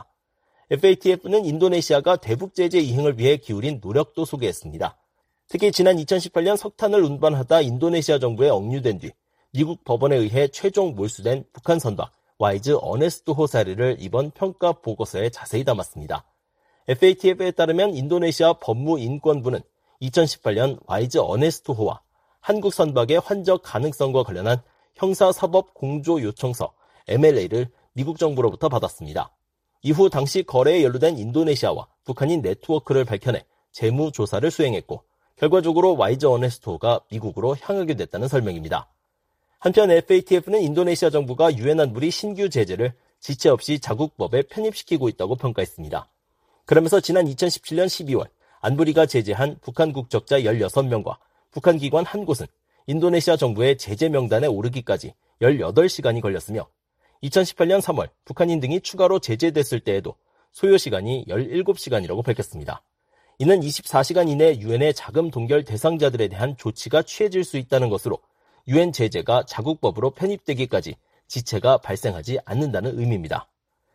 FATF는 인도네시아가 대북 제재 이행을 위해 기울인 노력도 소개했습니다. 특히 지난 2018년 석탄을 운반하다 인도네시아 정부에 억류된 뒤 미국 법원에 의해 최종 몰수된 북한 선박 와이즈 어네스트호 사례를 이번 평가 보고서에 자세히 담았습니다. FATF에 따르면 인도네시아 법무인권부는 2018년 와이즈 어네스트호와 한국 선박의 환적 가능성과 관련한 형사사법 공조 요청서 MLA를 미국 정부로부터 받았습니다. 이후 당시 거래에 연루된 인도네시아와 북한인 네트워크를 밝혀내 재무조사를 수행했고 결과적으로 와이즈 어네스트호가 미국으로 향하게 됐다는 설명입니다. 한편 FATF는 인도네시아 정부가 유엔 안보리 신규 제재를 지체 없이 자국법에 편입시키고 있다고 평가했습니다. 그러면서 지난 2017년 12월 안보리가 제재한 북한 국적자 16명과 북한 기관 한 곳은 인도네시아 정부의 제재 명단에 오르기까지 18시간이 걸렸으며 2018년 3월 북한인 등이 추가로 제재됐을 때에도 소요 시간이 17시간이라고 밝혔습니다. 이는 24시간 이내 유엔의 자금 동결 대상자들에 대한 조치가 취해질 수 있다는 것으로 유엔 제재가 자국법으로 편입되기까지 지체가 발생하지 않는다는 의미입니다.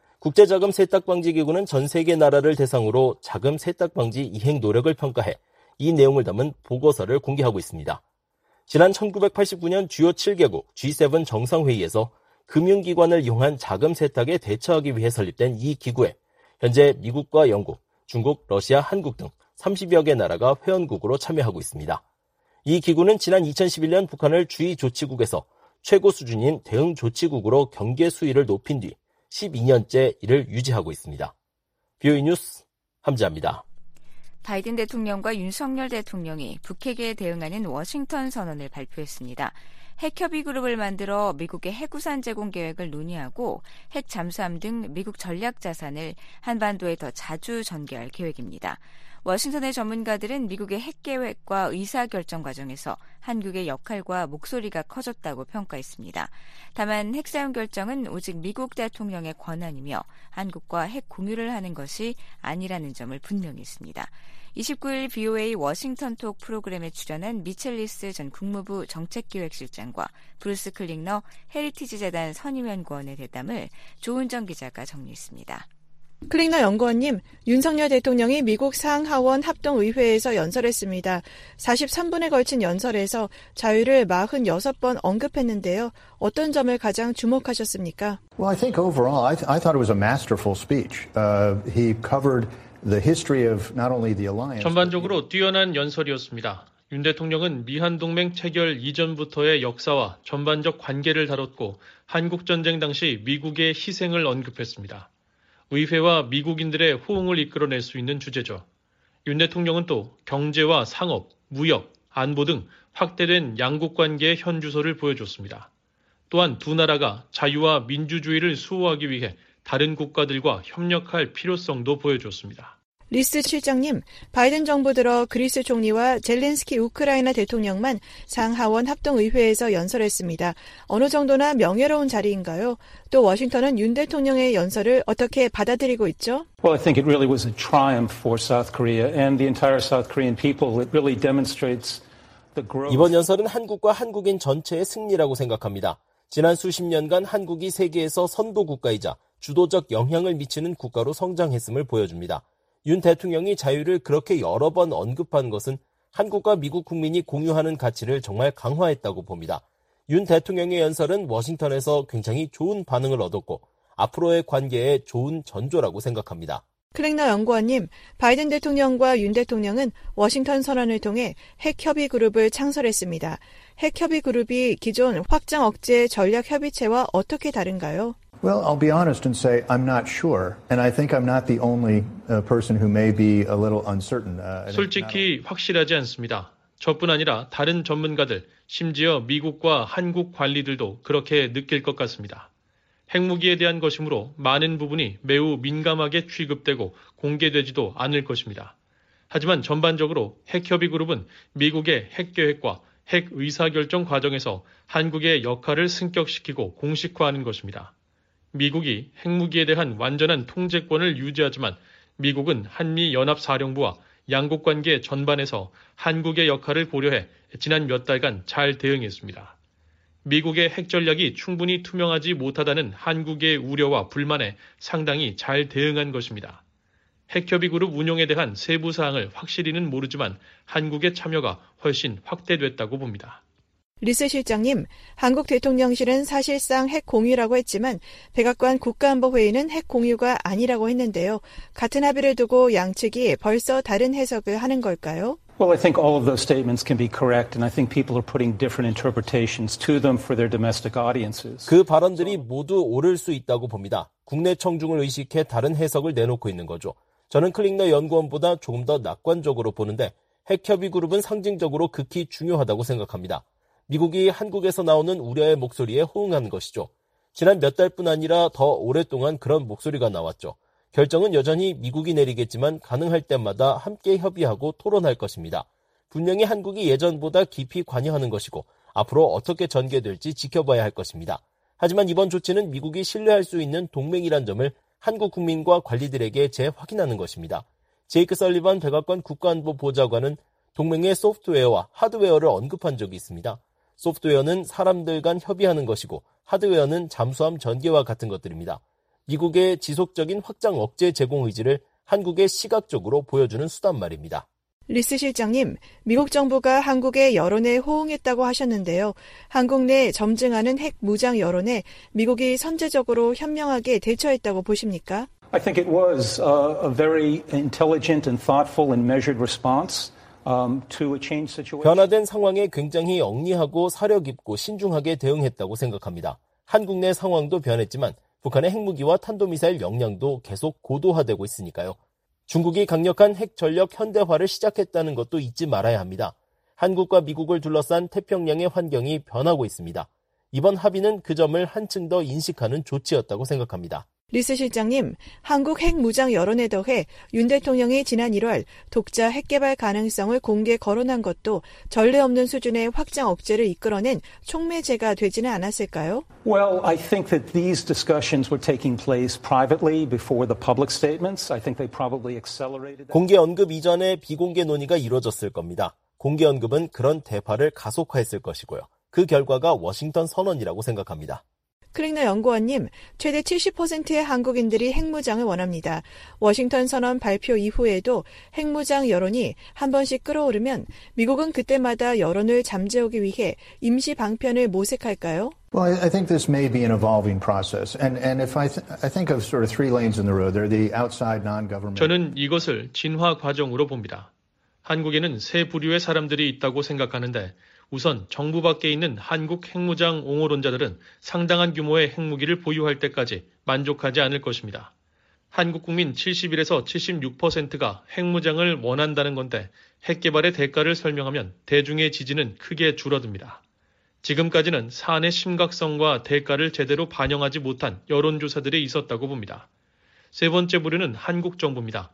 국제자금세탁방지기구는 전 세계 나라를 대상으로 자금 세탁방지 이행 노력을 평가해 이 내용을 담은 보고서를 공개하고 있습니다. 지난 1989년 주요 7개국 G7 정상회의에서 금융기관을 이용한 자금 세탁에 대처하기 위해 설립된 이 기구에 현재 미국과 영국, 중국, 러시아, 한국 등 30여 개 나라가 회원국으로 참여하고 있습니다. 이 기구는 지난 2011년 북한을 주의 조치국에서 최고 수준인 대응 조치국으로 경계 수위를 높인 뒤 12년째 이를 유지하고 있습니다. BOE 뉴스 함지아입니다. 바이든 대통령과 윤석열 대통령이 북핵에 대응하는 워싱턴 선언을 발표했습니다. 핵협의 그룹을 만들어 미국의 핵우산 제공 계획을 논의하고 핵 잠수함 등 미국 전략 자산을 한반도에 더 자주 전개할 계획입니다. 워싱턴의 전문가들은 미국의 핵 계획과 의사결정 과정에서 한국의 역할과 목소리가 커졌다고 평가했습니다. 다만 핵 사용 결정은 오직 미국 대통령의 권한이며 한국과 핵 공유를 하는 것이 아니라는 점을 분명히 했습니다. 29일 BOA 워싱턴톡 프로그램에 출연한 미첼리스 전 국무부 정책기획실장과 브루스 클링너 헤리티지 재단 선임연구원의 대담을 조은정 기자가 정리했습니다. 클링너 연구원님, 윤석열 대통령이 미국 상하원 합동의회에서 연설했습니다. 43분에 걸친 연설에서 자유를 46번 언급했는데요. 어떤 점을 가장 주목하셨습니까? Well, I think overall, I thought it was a masterful speech. He covered the history of not only the alliance. 전반적으로 뛰어난 연설이었습니다. 윤 대통령은 미한동맹 체결 이전부터의 역사와 전반적 관계를 다뤘고 한국전쟁 당시 미국의 희생을 언급했습니다. 의회와 미국인들의 호응을 이끌어낼 수 있는 주제죠. 윤 대통령은 또 경제와 상업, 무역, 안보 등 확대된 양국 관계의 현주소를 보여줬습니다. 또한 두 나라가 자유와 민주주의를 수호하기 위해 다른 국가들과 협력할 필요성도 보여줬습니다. 리스 실장님, 바이든 정부 들어 그리스 총리와 젤렌스키 우크라이나 대통령만 상하원 합동의회에서 연설했습니다. 어느 정도나 명예로운 자리인가요? 또 워싱턴은 윤 대통령의 연설을 어떻게 받아들이고 있죠? Well, I think it really was a triumph for South Korea and the entire South Korean people. It really demonstrates the growth. 이번 연설은 한국과 한국인 전체의 승리라고 생각합니다. 지난 수십 년간 한국이 세계에서 선도 국가이자 주도적 영향을 미치는 국가로 성장했음을 보여줍니다. 윤 대통령이 자유를 그렇게 여러 번 언급한 것은 한국과 미국 국민이 공유하는 가치를 정말 강화했다고 봅니다. 윤 대통령의 연설은 워싱턴에서 굉장히 좋은 반응을 얻었고 앞으로의 관계에 좋은 전조라고 생각합니다. 클랭너 연구원님, 바이든 대통령과 윤 대통령은 워싱턴 선언을 통해 핵협의 그룹을 창설했습니다. 핵협의 그룹이 기존 확장 억제 전략협의체와 어떻게 다른가요? Well, I'll be honest and say I'm not sure, and I think I'm not the only person who may be a little uncertain. 솔직히 확실하지 않습니다. 저뿐 아니라 다른 전문가들, 심지어 미국과 한국 관리들도 그렇게 느낄 것 같습니다. 핵무기에 대한 것이므로 많은 부분이 매우 민감하게 취급되고 공개되지도 않을 것입니다. 하지만 전반적으로 핵협의그룹은 미국의 핵계획과 핵 의사결정 과정에서 한국의 역할을 승격시키고 공식화하는 것입니다. 미국이 핵무기에 대한 완전한 통제권을 유지하지만 미국은 한미연합사령부와 양국관계 전반에서 한국의 역할을 고려해 지난 몇 달간 잘 대응했습니다. 미국의 핵전략이 충분히 투명하지 못하다는 한국의 우려와 불만에 상당히 잘 대응한 것입니다. 핵협의그룹 운용에 대한 세부 사항을 확실히는 모르지만 한국의 참여가 훨씬 확대됐다고 봅니다. 리스 실장님, 한국 대통령실은 사실상 핵 공유라고 했지만 백악관 국가안보회의는 핵 공유가 아니라고 했는데요. 같은 합의를 두고 양측이 벌써 다른 해석을 하는 걸까요? Well, I think all of those statements can be correct, and I think people are putting different interpretations to them for their domestic audiences. 그 발언들이 모두 옳을 수 있다고 봅니다. 국내 청중을 의식해 다른 해석을 내놓고 있는 거죠. 저는 클링너 연구원보다 조금 더 낙관적으로 보는데 핵협의그룹은 상징적으로 극히 중요하다고 생각합니다. 미국이 한국에서 나오는 우려의 목소리에 호응한 것이죠. 지난 몇 달뿐 아니라 더 오랫동안 그런 목소리가 나왔죠. 결정은 여전히 미국이 내리겠지만 가능할 때마다 함께 협의하고 토론할 것입니다. 분명히 한국이 예전보다 깊이 관여하는 것이고 앞으로 어떻게 전개될지 지켜봐야 할 것입니다. 하지만 이번 조치는 미국이 신뢰할 수 있는 동맹이란 점을 한국 국민과 관리들에게 재확인하는 것입니다. 제이크 설리반 백악관 국가안보 보좌관은 동맹의 소프트웨어와 하드웨어를 언급한 적이 있습니다. 소프트웨어는 사람들 간 협의하는 것이고 하드웨어는 잠수함 전개와 같은 것들입니다. 미국의 지속적인 확장 억제 제공 의지를 한국에 시각적으로 보여주는 수단 말입니다. 리스 실장님, 미국 정부가 한국의 여론에 호응했다고 하셨는데요. 한국 내 점증하는 핵 무장 여론에 미국이 선제적으로 현명하게 대처했다고 보십니까? I think it was a very intelligent and thoughtful and measured response. To a changed situation. 변화된 상황에 굉장히 영리하고 사려 깊고 신중하게 대응했다고 생각합니다. 한국 내 상황도 변했지만 북한의 핵무기와 탄도미사일 역량도 계속 고도화되고 있으니까요. 중국이 강력한 핵전력 현대화를 시작했다는 것도 잊지 말아야 합니다. 한국과 미국을 둘러싼 태평양의 환경이 변하고 있습니다. 이번 합의는 그 점을 한층 더 인식하는 조치였다고 생각합니다. 리스 실장님, 한국 핵무장 여론에 더해 윤 대통령이 지난 1월 독자 핵개발 가능성을 공개 거론한 것도 전례 없는 수준의 확장 억제를 이끌어낸 촉매제가 되지는 않았을까요? Well, I think that these discussions were taking place privately before the public statements. I think they probably accelerated that. 공개 언급 이전에 비공개 논의가 이루어졌을 겁니다. 공개 언급은 그런 대화를 가속화했을 것이고요. 그 결과가 워싱턴 선언이라고 생각합니다. 클링너 연구원님, 최대 70%의 한국인들이 핵무장을 원합니다. 워싱턴 선언 발표 이후에도 핵무장 여론이 한 번씩 끌어오르면 미국은 그때마다 여론을 잠재우기 위해 임시 방편을 모색할까요? Well, I think this may be an evolving process. And if I think of sort of three lanes in the road, there are the outside non-government. 저는 이것을 진화 과정으로 봅니다. 한국에는 세 부류의 사람들이 있다고 생각하는데 우선 정부 밖에 있는 한국 핵무장 옹호론자들은 상당한 규모의 핵무기를 보유할 때까지 만족하지 않을 것입니다. 한국 국민 71에서 76%가 핵무장을 원한다는 건데 핵 개발의 대가를 설명하면 대중의 지지는 크게 줄어듭니다. 지금까지는 사안의 심각성과 대가를 제대로 반영하지 못한 여론조사들이 있었다고 봅니다. 세 번째 부류는 한국 정부입니다.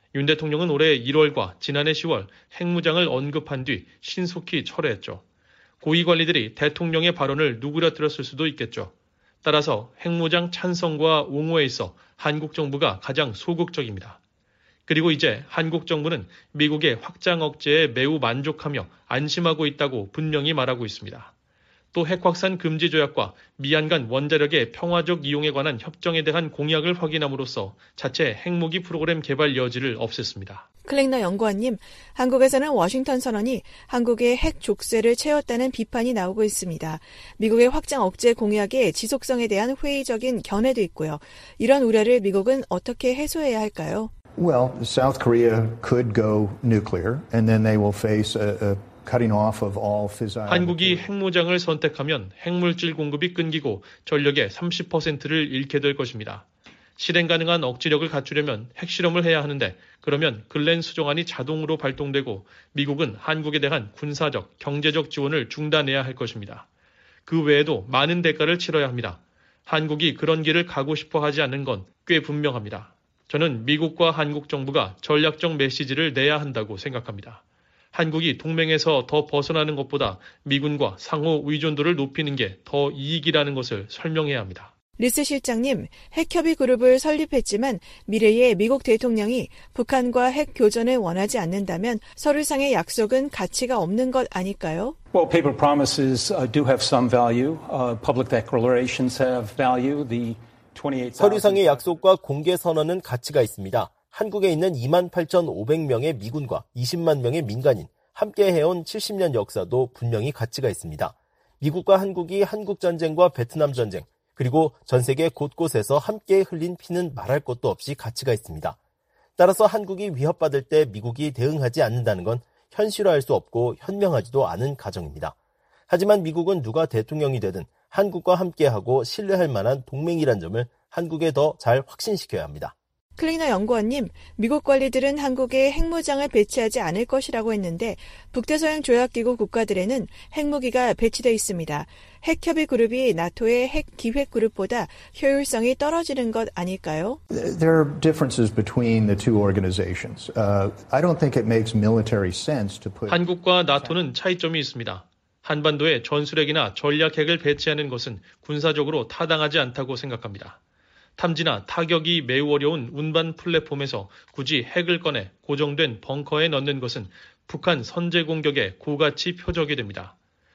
윤 대통령은 올해 1월과 지난해 10월 핵무장을 언급한 뒤 신속히 철회했죠. 고위 관리들이 대통령의 발언을 누그러뜨렸을 수도 있겠죠. 따라서 핵무장 찬성과 옹호에 있어 한국 정부가 가장 소극적입니다. 그리고 이제 한국 정부는 미국의 확장 억제에 매우 만족하며 안심하고 있다고 분명히 말하고 있습니다. 또 핵확산 금지 조약과 미한 간 원자력의 평화적 이용에 관한 협정에 대한 공약을 확인함으로써 자체 핵무기 프로그램 개발 여지를 없앴습니다. 클랭너 연구원님, 한국에서는 워싱턴 선언이 한국의 핵 족쇄를 채웠다는 비판이 나오고 있습니다. 미국의 확장 억제 공약의 지속성에 대한 회의적인 견해도 있고요. 이런 우려를 미국은 어떻게 해소해야 할까요? Well, South Korea could go nuclear, and then they will face a cutting off of all fissile. 한국이 핵무장을 선택하면 핵물질 공급이 끊기고 전력의 30%를 잃게 될 것입니다. 실행 가능한 억지력을 갖추려면 핵실험을 해야 하는데 그러면 글렌 수정안이 자동으로 발동되고 미국은 한국에 대한 군사적, 경제적 지원을 중단해야 할 것입니다. 그 외에도 많은 대가를 치러야 합니다. 한국이 그런 길을 가고 싶어 하지 않는 건 꽤 분명합니다. 저는 미국과 한국 정부가 전략적 메시지를 내야 한다고 생각합니다. 한국이 동맹에서 더 벗어나는 것보다 미군과 상호 의존도를 높이는 게 더 이익이라는 것을 설명해야 합니다. 리스 실장님, 핵협의 그룹을 설립했지만 미래의 미국 대통령이 북한과 핵 교전을 원하지 않는다면 서류상의 약속은 가치가 없는 것 아닐까요? Well, paper promises do have some value. Public declarations have value. The 28,000... 서류상의 약속과 공개 선언은 가치가 있습니다. 한국에 있는 28,500명의 미군과 20만 명의 민간인, 함께 해온 70년 역사도 분명히 가치가 있습니다. 미국과 한국이 한국전쟁과 베트남전쟁, 그리고 전 세계 곳곳에서 함께 흘린 피는 말할 것도 없이 가치가 있습니다. 따라서 한국이 위협받을 때 미국이 대응하지 않는다는 건 현실화할 수 없고 현명하지도 않은 가정입니다. 하지만 미국은 누가 대통령이 되든 한국과 함께하고 신뢰할 만한 동맹이란 점을 한국에 더 잘 확신시켜야 합니다. 클리너 연구원님, 미국 관리들은 한국에 핵무장을 배치하지 않을 것이라고 했는데 북대서양 조약기구 국가들에는 핵무기가 배치되어 있습니다. 핵협의 그룹이 나토의 핵 기획 그룹보다 효율성이 떨어지는 것 아닐까요? There are differences between the two organizations. I don't think it makes military sense to put... 한국과 나토는 차이점이 있습니다. 한반도에 전술핵이나 전략핵을 배치하는 것은 군사적으로 타당하지 않다고 생각합니다. 탐지나 타격이 매우 어려운 운반 플랫폼에서 굳이 핵을 꺼내 고정된 벙커에 넣는 것은 북한 선제 공격의 고가치 표적이 됩니다.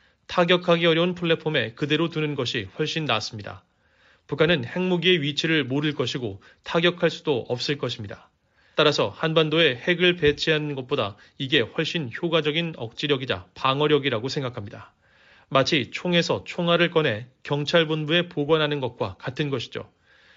타격하기 어려운 플랫폼에 그대로 두는 것이 훨씬 낫습니다. 북한은 핵무기의 위치를 모를 것이고 타격할 수도 없을 것입니다. 따라서 한반도에 핵을 배치하는 것보다 이게 훨씬 효과적인 억지력이자 방어력이라고 생각합니다. 마치 총에서 총알을 꺼내 경찰본부에 보관하는 것과 같은 것이죠.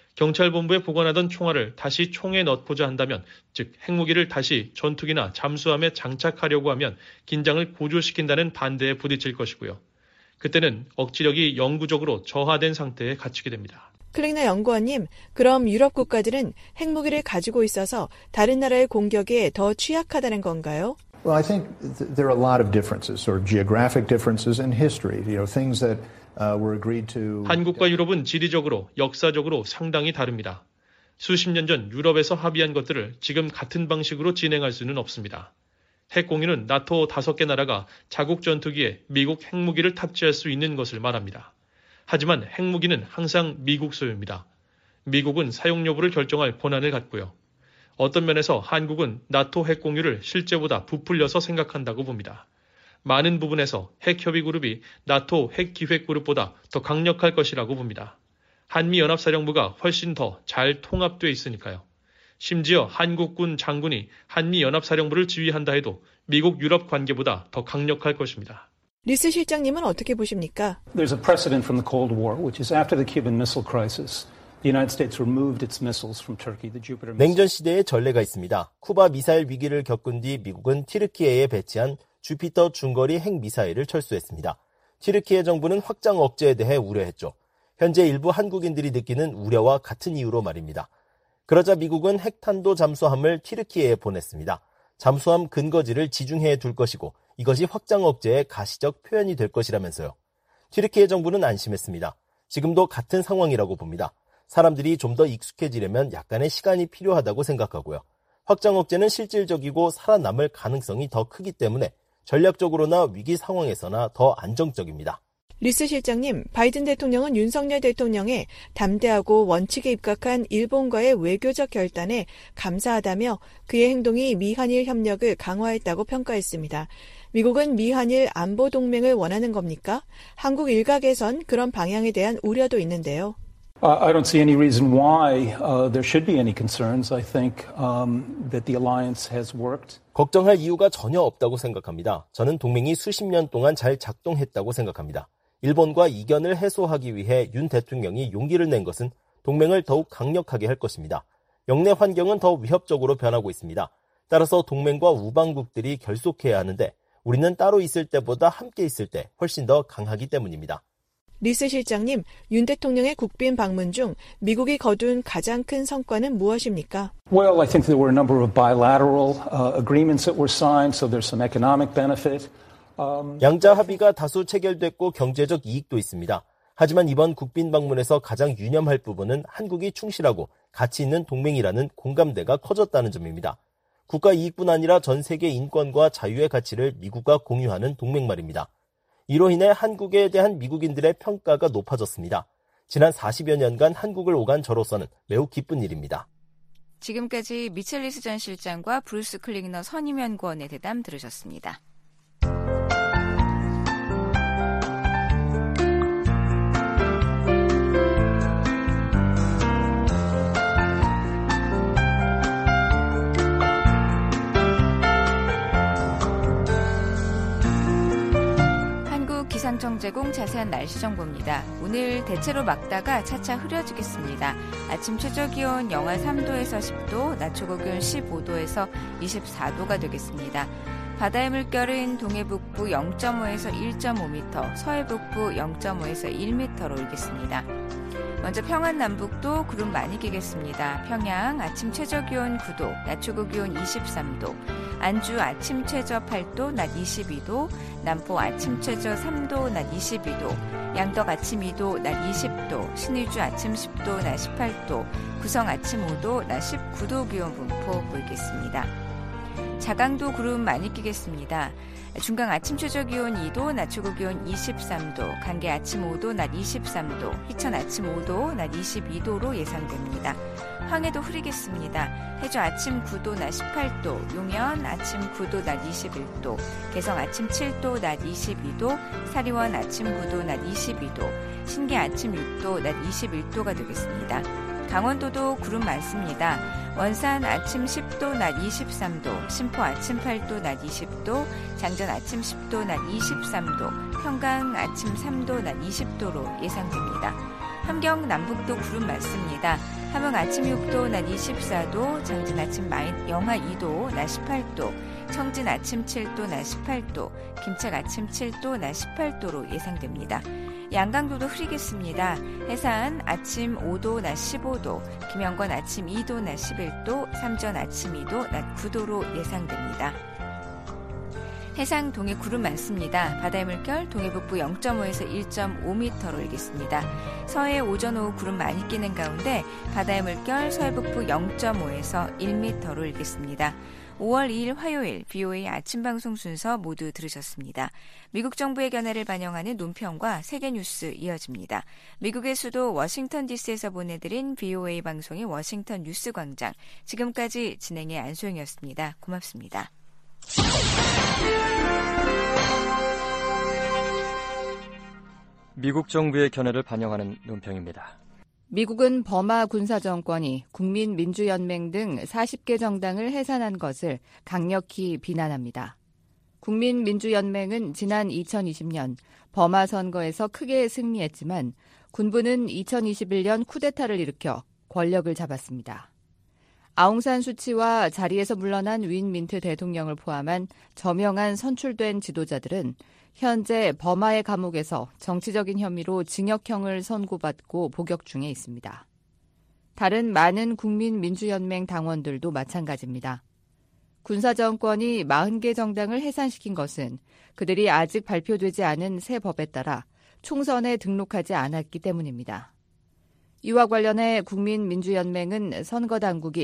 경찰본부에 보관하던 총알을 다시 총에 넣고자 한다면, 즉 핵무기를 다시 전투기나 잠수함에 장착하려고 하면 긴장을 고조시킨다는 반대에 부딪힐 것이고요. 그때는 억지력이 영구적으로 저하된 상태에 갇히게 됩니다. 클링너 연구원님, 그럼 유럽 국가들은 핵무기를 가지고 있어서 다른 나라의 공격에 더 취약하다는 건가요? Well, I think there are a lot of differences, or geographic differences in history, things that were agreed to. 한국과 유럽은 지리적으로, 역사적으로 상당히 다릅니다. 수십 년 전 유럽에서 합의한 것들을 지금 같은 방식으로 진행할 수는 없습니다. 핵 공유는 나토 5개 나라가 자국 전투기에 미국 핵무기를 탑재할 수 있는 것을 말합니다. 하지만 핵무기는 항상 미국 소유입니다. 미국은 사용 여부를 결정할 권한을 갖고요. 어떤 면에서 한국은 나토 핵 공유를 실제보다 부풀려서 생각한다고 봅니다. 많은 부분에서 핵협의그룹이 나토 핵기획그룹보다 더 강력할 것이라고 봅니다. 한미연합사령부가 훨씬 더 잘 통합되어 있으니까요. 심지어 한국군 장군이 한미연합사령부를 지휘한다 해도 미국 유럽 관계보다 더 강력할 것입니다. 리스 실장님은 어떻게 보십니까? There's a precedent from the Cold War, which is after the Cuban Missile Crisis. The United States removed its missiles from Turkey, the Jupiter missile. 냉전 시대의 전례가 있습니다. 쿠바 미사일 위기를 겪은 뒤 미국은 튀르키예에 배치한 주피터 중거리 핵미사일을 철수했습니다. 튀르키예 정부는 확장 억제에 대해 우려했죠. 현재 일부 한국인들이 느끼는 우려와 같은 이유로 말입니다. 그러자 미국은 핵탄도 잠수함을 튀르키예에 보냈습니다. 잠수함 근거지를 지중해에 둘 것이고 이것이 확장 억제의 가시적 표현이 될 것이라면서요. 튀르키예 정부는 안심했습니다. 지금도 같은 상황이라고 봅니다. 사람들이 좀 더 익숙해지려면 약간의 시간이 필요하다고 생각하고요. 확장 억제는 실질적이고 살아남을 가능성이 더 크기 때문에 전략적으로나 위기 상황에서나 더 안정적입니다. 리스 실장님, 바이든 대통령은 윤석열 대통령의 담대하고 원칙에 입각한 일본과의 외교적 결단에 감사하다며 그의 행동이 미한일 협력을 강화했다고 평가했습니다. 미국은 미한일 안보 동맹을 원하는 겁니까? 한국 일각에선 그런 방향에 대한 우려도 있는데요. I don't see any reason why there should be any concerns. I think that the alliance has worked. 걱정할 이유가 전혀 없다고 생각합니다. 저는 동맹이 수십 년 동안 잘 작동했다고 생각합니다. 일본과 이견을 해소하기 위해 윤 대통령이 용기를 낸 것은 동맹을 더욱 강력하게 할 것입니다. 영내 환경은 더 위협적으로 변하고 있습니다. 따라서 동맹과 우방국들이 결속해야 하는데 우리는 따로 있을 때보다 함께 있을 때 훨씬 더 강하기 때문입니다. 리스 실장님, 윤 대통령의 국빈 방문 중 미국이 거둔 가장 큰 성과는 무엇입니까? Well, I think there were a number of bilateral agreements that were signed, so there's some economic benefit. 양자 합의가 다수 체결됐고 경제적 이익도 있습니다. 하지만 이번 국빈 방문에서 가장 유념할 부분은 한국이 충실하고 가치 있는 동맹이라는 공감대가 커졌다는 점입니다. 국가 이익뿐 아니라 전 세계 인권과 자유의 가치를 미국과 공유하는 동맹 말입니다. 이로 인해 한국에 대한 미국인들의 평가가 높아졌습니다. 지난 40여 년간 한국을 오간 저로서는 매우 기쁜 일입니다. 지금까지 미첼리스 전 실장과 브루스 클링너 선임연구원의 대담 들으셨습니다. 기상청 제공 자세한 날씨 정보입니다. 오늘 대체로 맑다가 차차 흐려지겠습니다. 아침 최저기온 영하 3도에서 10도, 낮 최고기온 15도에서 24도가 되겠습니다. 바다의 물결은 동해북부 0.5에서 1.5m, 서해북부 0.5에서 1m로 일겠습니다. 먼저 평안 남북도 구름 많이 끼겠습니다. 평양 아침 최저기온 9도, 낮 최고기온 23도, 안주 아침 최저 8도, 낮 22도, 남포 아침 최저 3도, 낮 22도, 양덕 아침 2도, 낮 20도, 신의주 아침 10도, 낮 18도, 구성 아침 5도, 낮 19도 기온 분포 보이겠습니다. 자강도 구름 많이 끼겠습니다. 중강 아침 최저기온 2도, 낮 최고기온 23도, 간계 아침 5도, 낮 23도, 희천 아침 5도, 낮 22도로 예상됩니다. 황해도 흐리겠습니다. 해저 아침 9도, 낮 18도, 용연 아침 9도, 낮 21도, 개성 아침 7도, 낮 22도, 사리원 아침 9도, 낮 22도, 신계 아침 6도, 낮 21도가 되겠습니다. 강원도도 구름 많습니다. 원산 아침 10도, 낮 23도, 신포 아침 8도, 낮 20도, 장전 아침 10도, 낮 23도, 평강 아침 3도, 낮 20도로 예상됩니다. 함경 남북도 구름 많습니다. 함흥 아침 6도, 낮 24도, 장진 아침 영하 2도, 낮 18도, 청진 아침 7도, 낮 18도, 김책 아침 7도, 낮 18도로 예상됩니다. 양강도도 흐리겠습니다. 해산 아침 5도, 낮 15도, 김영권 아침 2도, 낮 11도, 삼전 아침 2도, 낮 9도로 예상됩니다. 해상 동해 구름 많습니다. 바다의 물결 동해북부 0.5에서 1.5m로 일겠습니다. 서해 오전 오후 구름 많이 끼는 가운데 바다의 물결 서해북부 0.5에서 1m로 일겠습니다. 5월 2일 화요일 BOA 아침 방송 순서 모두 들으셨습니다. 미국 정부의 견해를 반영하는 논평과 세계 뉴스 이어집니다. 미국의 수도 워싱턴 DC에서 보내드린 BOA 방송의 워싱턴 뉴스 광장. 지금까지 진행의 안소영이었습니다. 고맙습니다. 미국 정부의 견해를 반영하는 논평입니다. 미국은 버마 군사정권이 국민민주연맹 등 40개 정당을 해산한 것을 강력히 비난합니다. 국민민주연맹은 지난 2020년 버마 선거에서 크게 승리했지만 군부는 2021년 쿠데타를 일으켜 권력을 잡았습니다. 아웅산 수치와 자리에서 물러난 윈 민트 대통령을 포함한 저명한 선출된 지도자들은 현재 버마의 감옥에서 정치적인 혐의로 징역형을 선고받고 복역 중에 있습니다. 다른 많은 국민민주연맹 당원들도 마찬가지입니다. 군사정권이 40개 정당을 해산시킨 것은 그들이 아직 발표되지 않은 새 법에 따라 총선에 등록하지 않았기 때문입니다. 이와 관련해 국민민주연맹은 선거당국이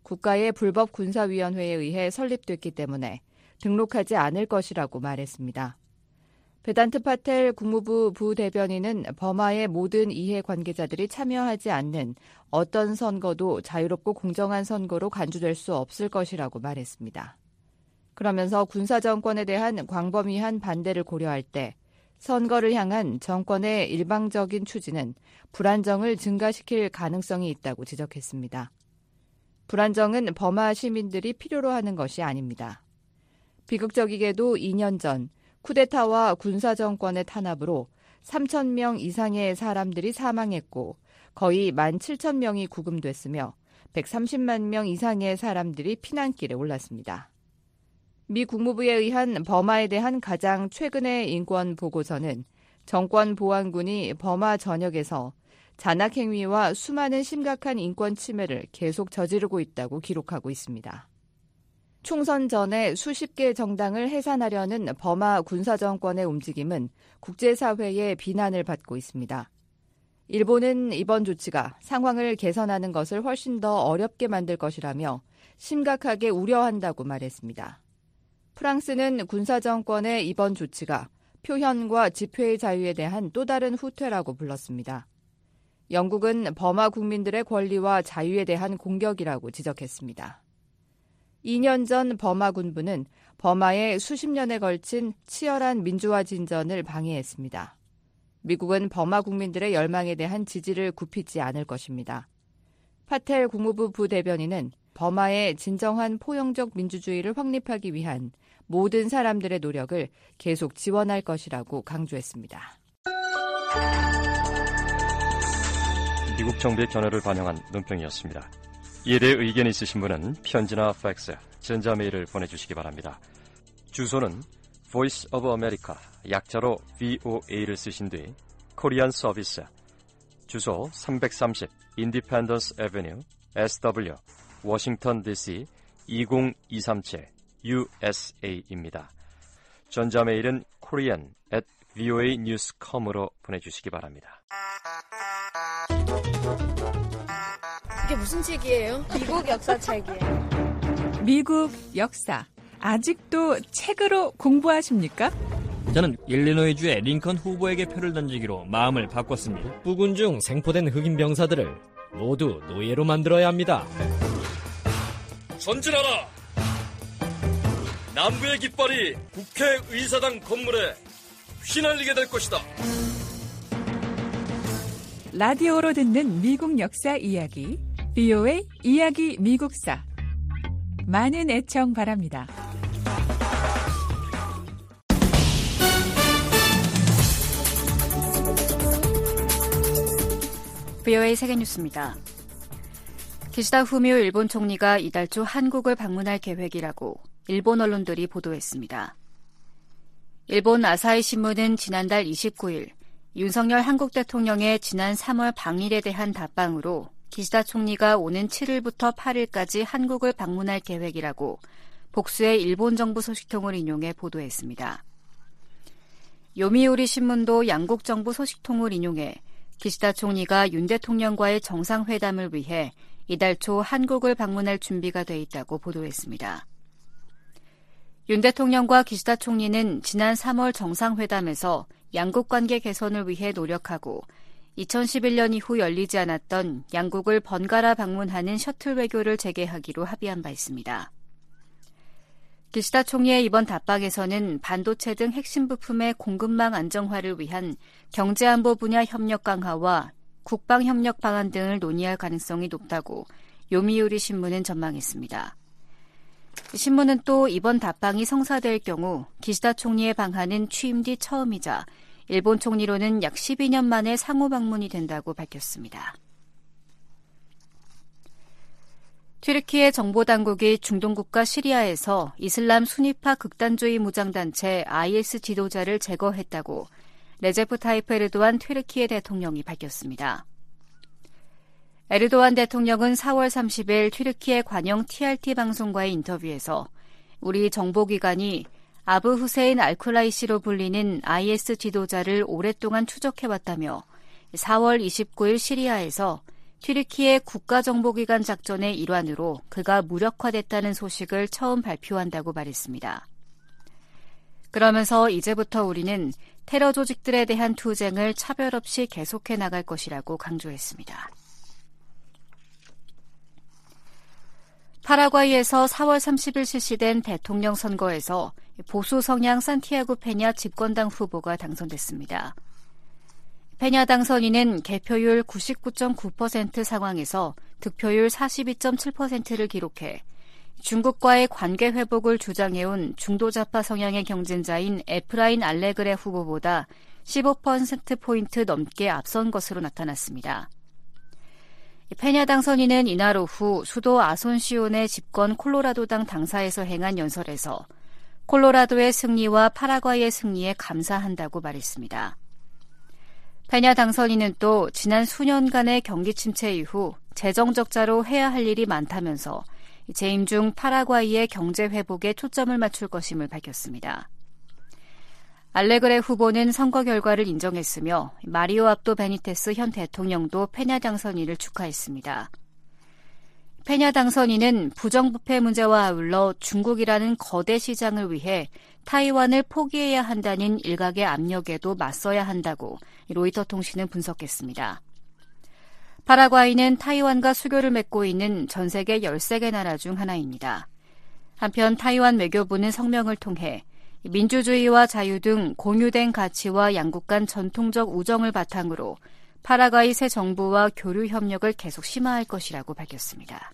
국가의 불법 군사위원회에 의해 설립됐기 때문에 등록하지 않을 것이라고 말했습니다. 베단트 파텔 국무부 부대변인은 버마의 모든 이해관계자들이 참여하지 않는 어떤 선거도 자유롭고 공정한 선거로 간주될 수 없을 것이라고 말했습니다. 그러면서 군사정권에 대한 광범위한 반대를 고려할 때 선거를 향한 정권의 일방적인 추진은 불안정을 증가시킬 가능성이 있다고 지적했습니다. 불안정은 버마 시민들이 필요로 하는 것이 아닙니다. 비극적이게도 2년 전 쿠데타와 군사정권의 탄압으로 3,000명 이상의 사람들이 사망했고 거의 17,000명이 구금됐으며 130만 명 이상의 사람들이 피난길에 올랐습니다. 미 국무부에 의한 버마에 대한 가장 최근의 인권 보고서는 정권 보안군이 버마 전역에서 잔악행위와 수많은 심각한 인권 침해를 계속 저지르고 있다고 기록하고 있습니다. 총선 전에 수십 개 정당을 해산하려는 버마 군사정권의 움직임은 국제사회의 비난을 받고 있습니다. 일본은 이번 조치가 상황을 개선하는 것을 훨씬 더 어렵게 만들 것이라며 심각하게 우려한다고 말했습니다. 프랑스는 군사정권의 이번 조치가 표현과 집회의 자유에 대한 또 다른 후퇴라고 불렀습니다. 영국은 버마 국민들의 권리와 자유에 대한 공격이라고 지적했습니다. 2년 전 버마 군부는 버마의 수십 년에 걸친 치열한 민주화 진전을 방해했습니다. 미국은 버마 국민들의 열망에 대한 지지를 굽히지 않을 것입니다. 파텔 국무부 부대변인은 버마의 진정한 포용적 민주주의를 확립하기 위한 모든 사람들의 노력을 계속 지원할 것이라고 강조했습니다. 미국 정부의 견해를 반영한 논평이었습니다. 이에 대해 의견이 있으신 분은 편지나 팩스, 전자메일을 보내주시기 바랍니다. 주소는 Voice of America, 약자로 VOA를 쓰신 뒤 코리안 서비스, 주소 330 Independence Avenue, SW, 워싱턴 DC 20237 USA입니다. 전자메일은 korean@voanews.com으로 보내주시기 바랍니다. 이게 무슨 책이에요? 미국 역사 책이에요. 미국 역사. 아직도 책으로 공부하십니까? 저는 일리노이주의 링컨 후보에게 표를 던지기로 마음을 바꿨습니다. 부군 중 생포된 흑인 병사들을 모두 노예로 만들어야 합니다. 전진하라! 남부의 깃발이 국회의사당 건물에 휘날리게 될 것이다. 라디오로 듣는 미국 역사 이야기, VOA 이야기 미국사. 많은 애청 바랍니다. VOA 세계뉴스입니다. 기시다 후미오 일본 총리가 이달 초 한국을 방문할 계획이라고 일본 언론들이 보도했습니다. 일본 아사히 신문은 지난달 29일 윤석열 한국 대통령의 지난 3월 방일에 대한 답방으로 기시다 총리가 오는 7일부터 8일까지 한국을 방문할 계획이라고 복수의 일본 정부 소식통을 인용해 보도했습니다. 요미우리 신문도 양국 정부 소식통을 인용해 기시다 총리가 윤 대통령과의 정상회담을 위해 이달 초 한국을 방문할 준비가 돼 있다고 보도했습니다. 윤 대통령과 기시다 총리는 지난 3월 정상회담에서 양국 관계 개선을 위해 노력하고 2011년 이후 열리지 않았던 양국을 번갈아 방문하는 셔틀 외교를 재개하기로 합의한 바 있습니다. 기시다 총리의 이번 답방에서는 반도체 등 핵심 부품의 공급망 안정화를 위한 경제안보 분야 협력 강화와 국방협력 방안 등을 논의할 가능성이 높다고 요미우리 신문은 전망했습니다. 신문은 또 이번 답방이 성사될 경우 기시다 총리의 방한은 취임 뒤 처음이자 일본 총리로는 약 12년 만에 상호 방문이 된다고 밝혔습니다. 튀르키예 정보당국이 중동국가 시리아에서 이슬람 순위파 극단주의 무장단체 IS 지도자를 제거했다고 레제프 타이프 에르도안 튀르키예 대통령이 밝혔습니다. 에르도안 대통령은 4월 30일 튀르키예 관영 TRT 방송과의 인터뷰에서 우리 정보기관이 아부 후세인 알쿨라이시로 불리는 IS 지도자를 오랫동안 추적해왔다며 4월 29일 시리아에서 튀르키예 국가정보기관 작전의 일환으로 그가 무력화됐다는 소식을 처음 발표한다고 말했습니다. 그러면서 이제부터 우리는 테러 조직들에 대한 투쟁을 차별 없이 계속해 나갈 것이라고 강조했습니다. 파라과이에서 4월 30일 실시된 대통령 선거에서 보수 성향 산티아고 페냐 집권당 후보가 당선됐습니다. 페냐 당선인은 개표율 99.9% 상황에서 득표율 42.7%를 기록해 중국과의 관계 회복을 주장해온 중도좌파 성향의 경쟁자인 에프라인 알레그레 후보보다 15%포인트 넘게 앞선 것으로 나타났습니다. 페냐 당선인은 이날 오후 수도 아손시온의 집권 콜로라도당 당사에서 행한 연설에서 콜로라도의 승리와 파라과이의 승리에 감사한다고 말했습니다. 페냐 당선인은 또 지난 수년간의 경기 침체 이후 재정 적자로 해야 할 일이 많다면서 재임 중 파라과이의 경제 회복에 초점을 맞출 것임을 밝혔습니다. 알레그레 후보는 선거 결과를 인정했으며 마리오 압도 베니테스 현 대통령도 페냐 당선인을 축하했습니다. 페냐 당선인은 부정부패 문제와 아울러 중국이라는 거대 시장을 위해 타이완을 포기해야 한다는 일각의 압력에도 맞서야 한다고 로이터 통신은 분석했습니다. 파라과이는 타이완과 수교를 맺고 있는 전 세계 13개 나라 중 하나입니다. 한편 타이완 외교부는 성명을 통해 민주주의와 자유 등 공유된 가치와 양국 간 전통적 우정을 바탕으로 파라과이 새 정부와 교류 협력을 계속 심화할 것이라고 밝혔습니다.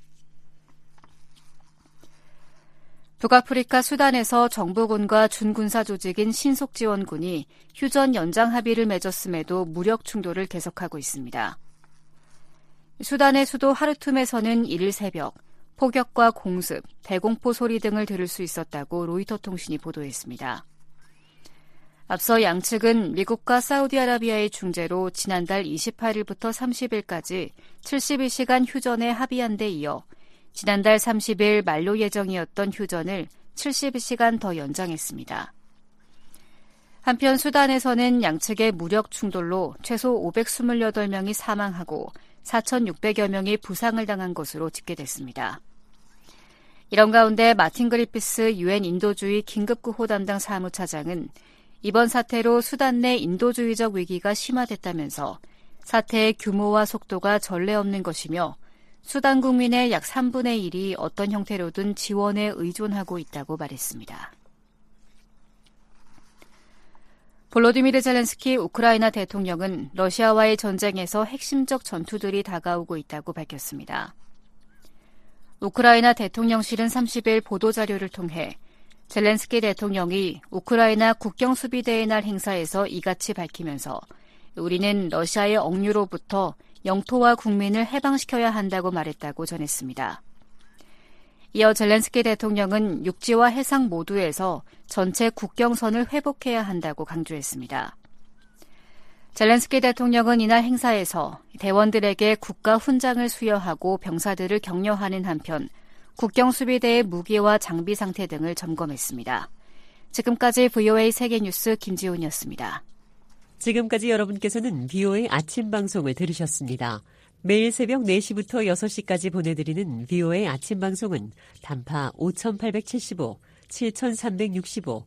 북아프리카 수단에서 정부군과 준군사 조직인 신속지원군이 휴전 연장 합의를 맺었음에도 무력 충돌을 계속하고 있습니다. 수단의 수도 하르툼에서는 1일 새벽 폭격과 공습, 대공포 소리 등을 들을 수 있었다고 로이터 통신이 보도했습니다. 앞서 양측은 미국과 사우디아라비아의 중재로 지난달 28일부터 30일까지 72시간 휴전에 합의한 데 이어 지난달 30일 만료 예정이었던 휴전을 72시간 더 연장했습니다. 한편 수단에서는 양측의 무력 충돌로 최소 528명이 사망하고 4,600여 명이 부상을 당한 것으로 집계됐습니다. 이런 가운데 마틴 그리피스 유엔 인도주의 긴급구호 담당 사무차장은 이번 사태로 수단 내 인도주의적 위기가 심화됐다면서 사태의 규모와 속도가 전례 없는 것이며 수단 국민의 약 3분의 1이 어떤 형태로든 지원에 의존하고 있다고 말했습니다. 볼로디미르 젤렌스키 우크라이나 대통령은 러시아와의 전쟁에서 핵심적 전투들이 다가오고 있다고 밝혔습니다. 우크라이나 대통령실은 30일 보도자료를 통해 젤렌스키 대통령이 우크라이나 국경수비대의 날 행사에서 이같이 밝히면서 우리는 러시아의 억류로부터 영토와 국민을 해방시켜야 한다고 말했다고 전했습니다. 이어 젤렌스키 대통령은 육지와 해상 모두에서 전체 국경선을 회복해야 한다고 강조했습니다. 젤렌스키 대통령은 이날 행사에서 대원들에게 국가 훈장을 수여하고 병사들을 격려하는 한편 국경수비대의 무기와 장비 상태 등을 점검했습니다. 지금까지 VOA 세계뉴스 김지훈이었습니다. 지금까지 여러분께서는 VOA 아침 방송을 들으셨습니다. 매일 새벽 4시부터 6시까지 보내드리는 VOA 아침 방송은 단파 5875, 7365,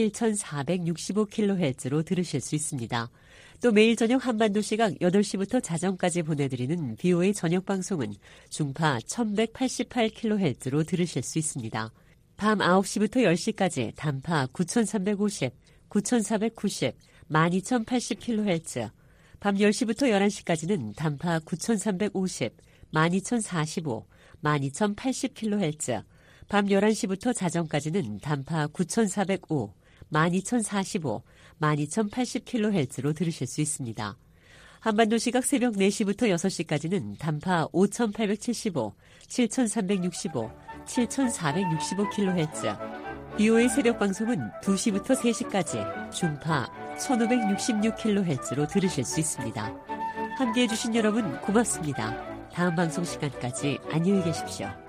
7465kHz로 들으실 수 있습니다. 또 매일 저녁 한반도 시각 8시부터 자정까지 보내드리는 VOA 저녁 방송은 중파 1188kHz로 들으실 수 있습니다. 밤 9시부터 10시까지 단파 9350, 9490, 12080kHz, 밤 10시부터 11시까지는 단파 9350, 12045, 12080kHz, 밤 11시부터 자정까지는 단파 9405, 12045, 12080kHz로 들으실 수 있습니다. 한반도 시각 새벽 4시부터 6시까지는 단파 5875, 7365, 7465kHz, BO의 새벽 방송은 2시부터 3시까지 중파 1566kHz로 들으실 수 있습니다. 함께해 주신 여러분 고맙습니다. 다음 방송 시간까지 안녕히 계십시오.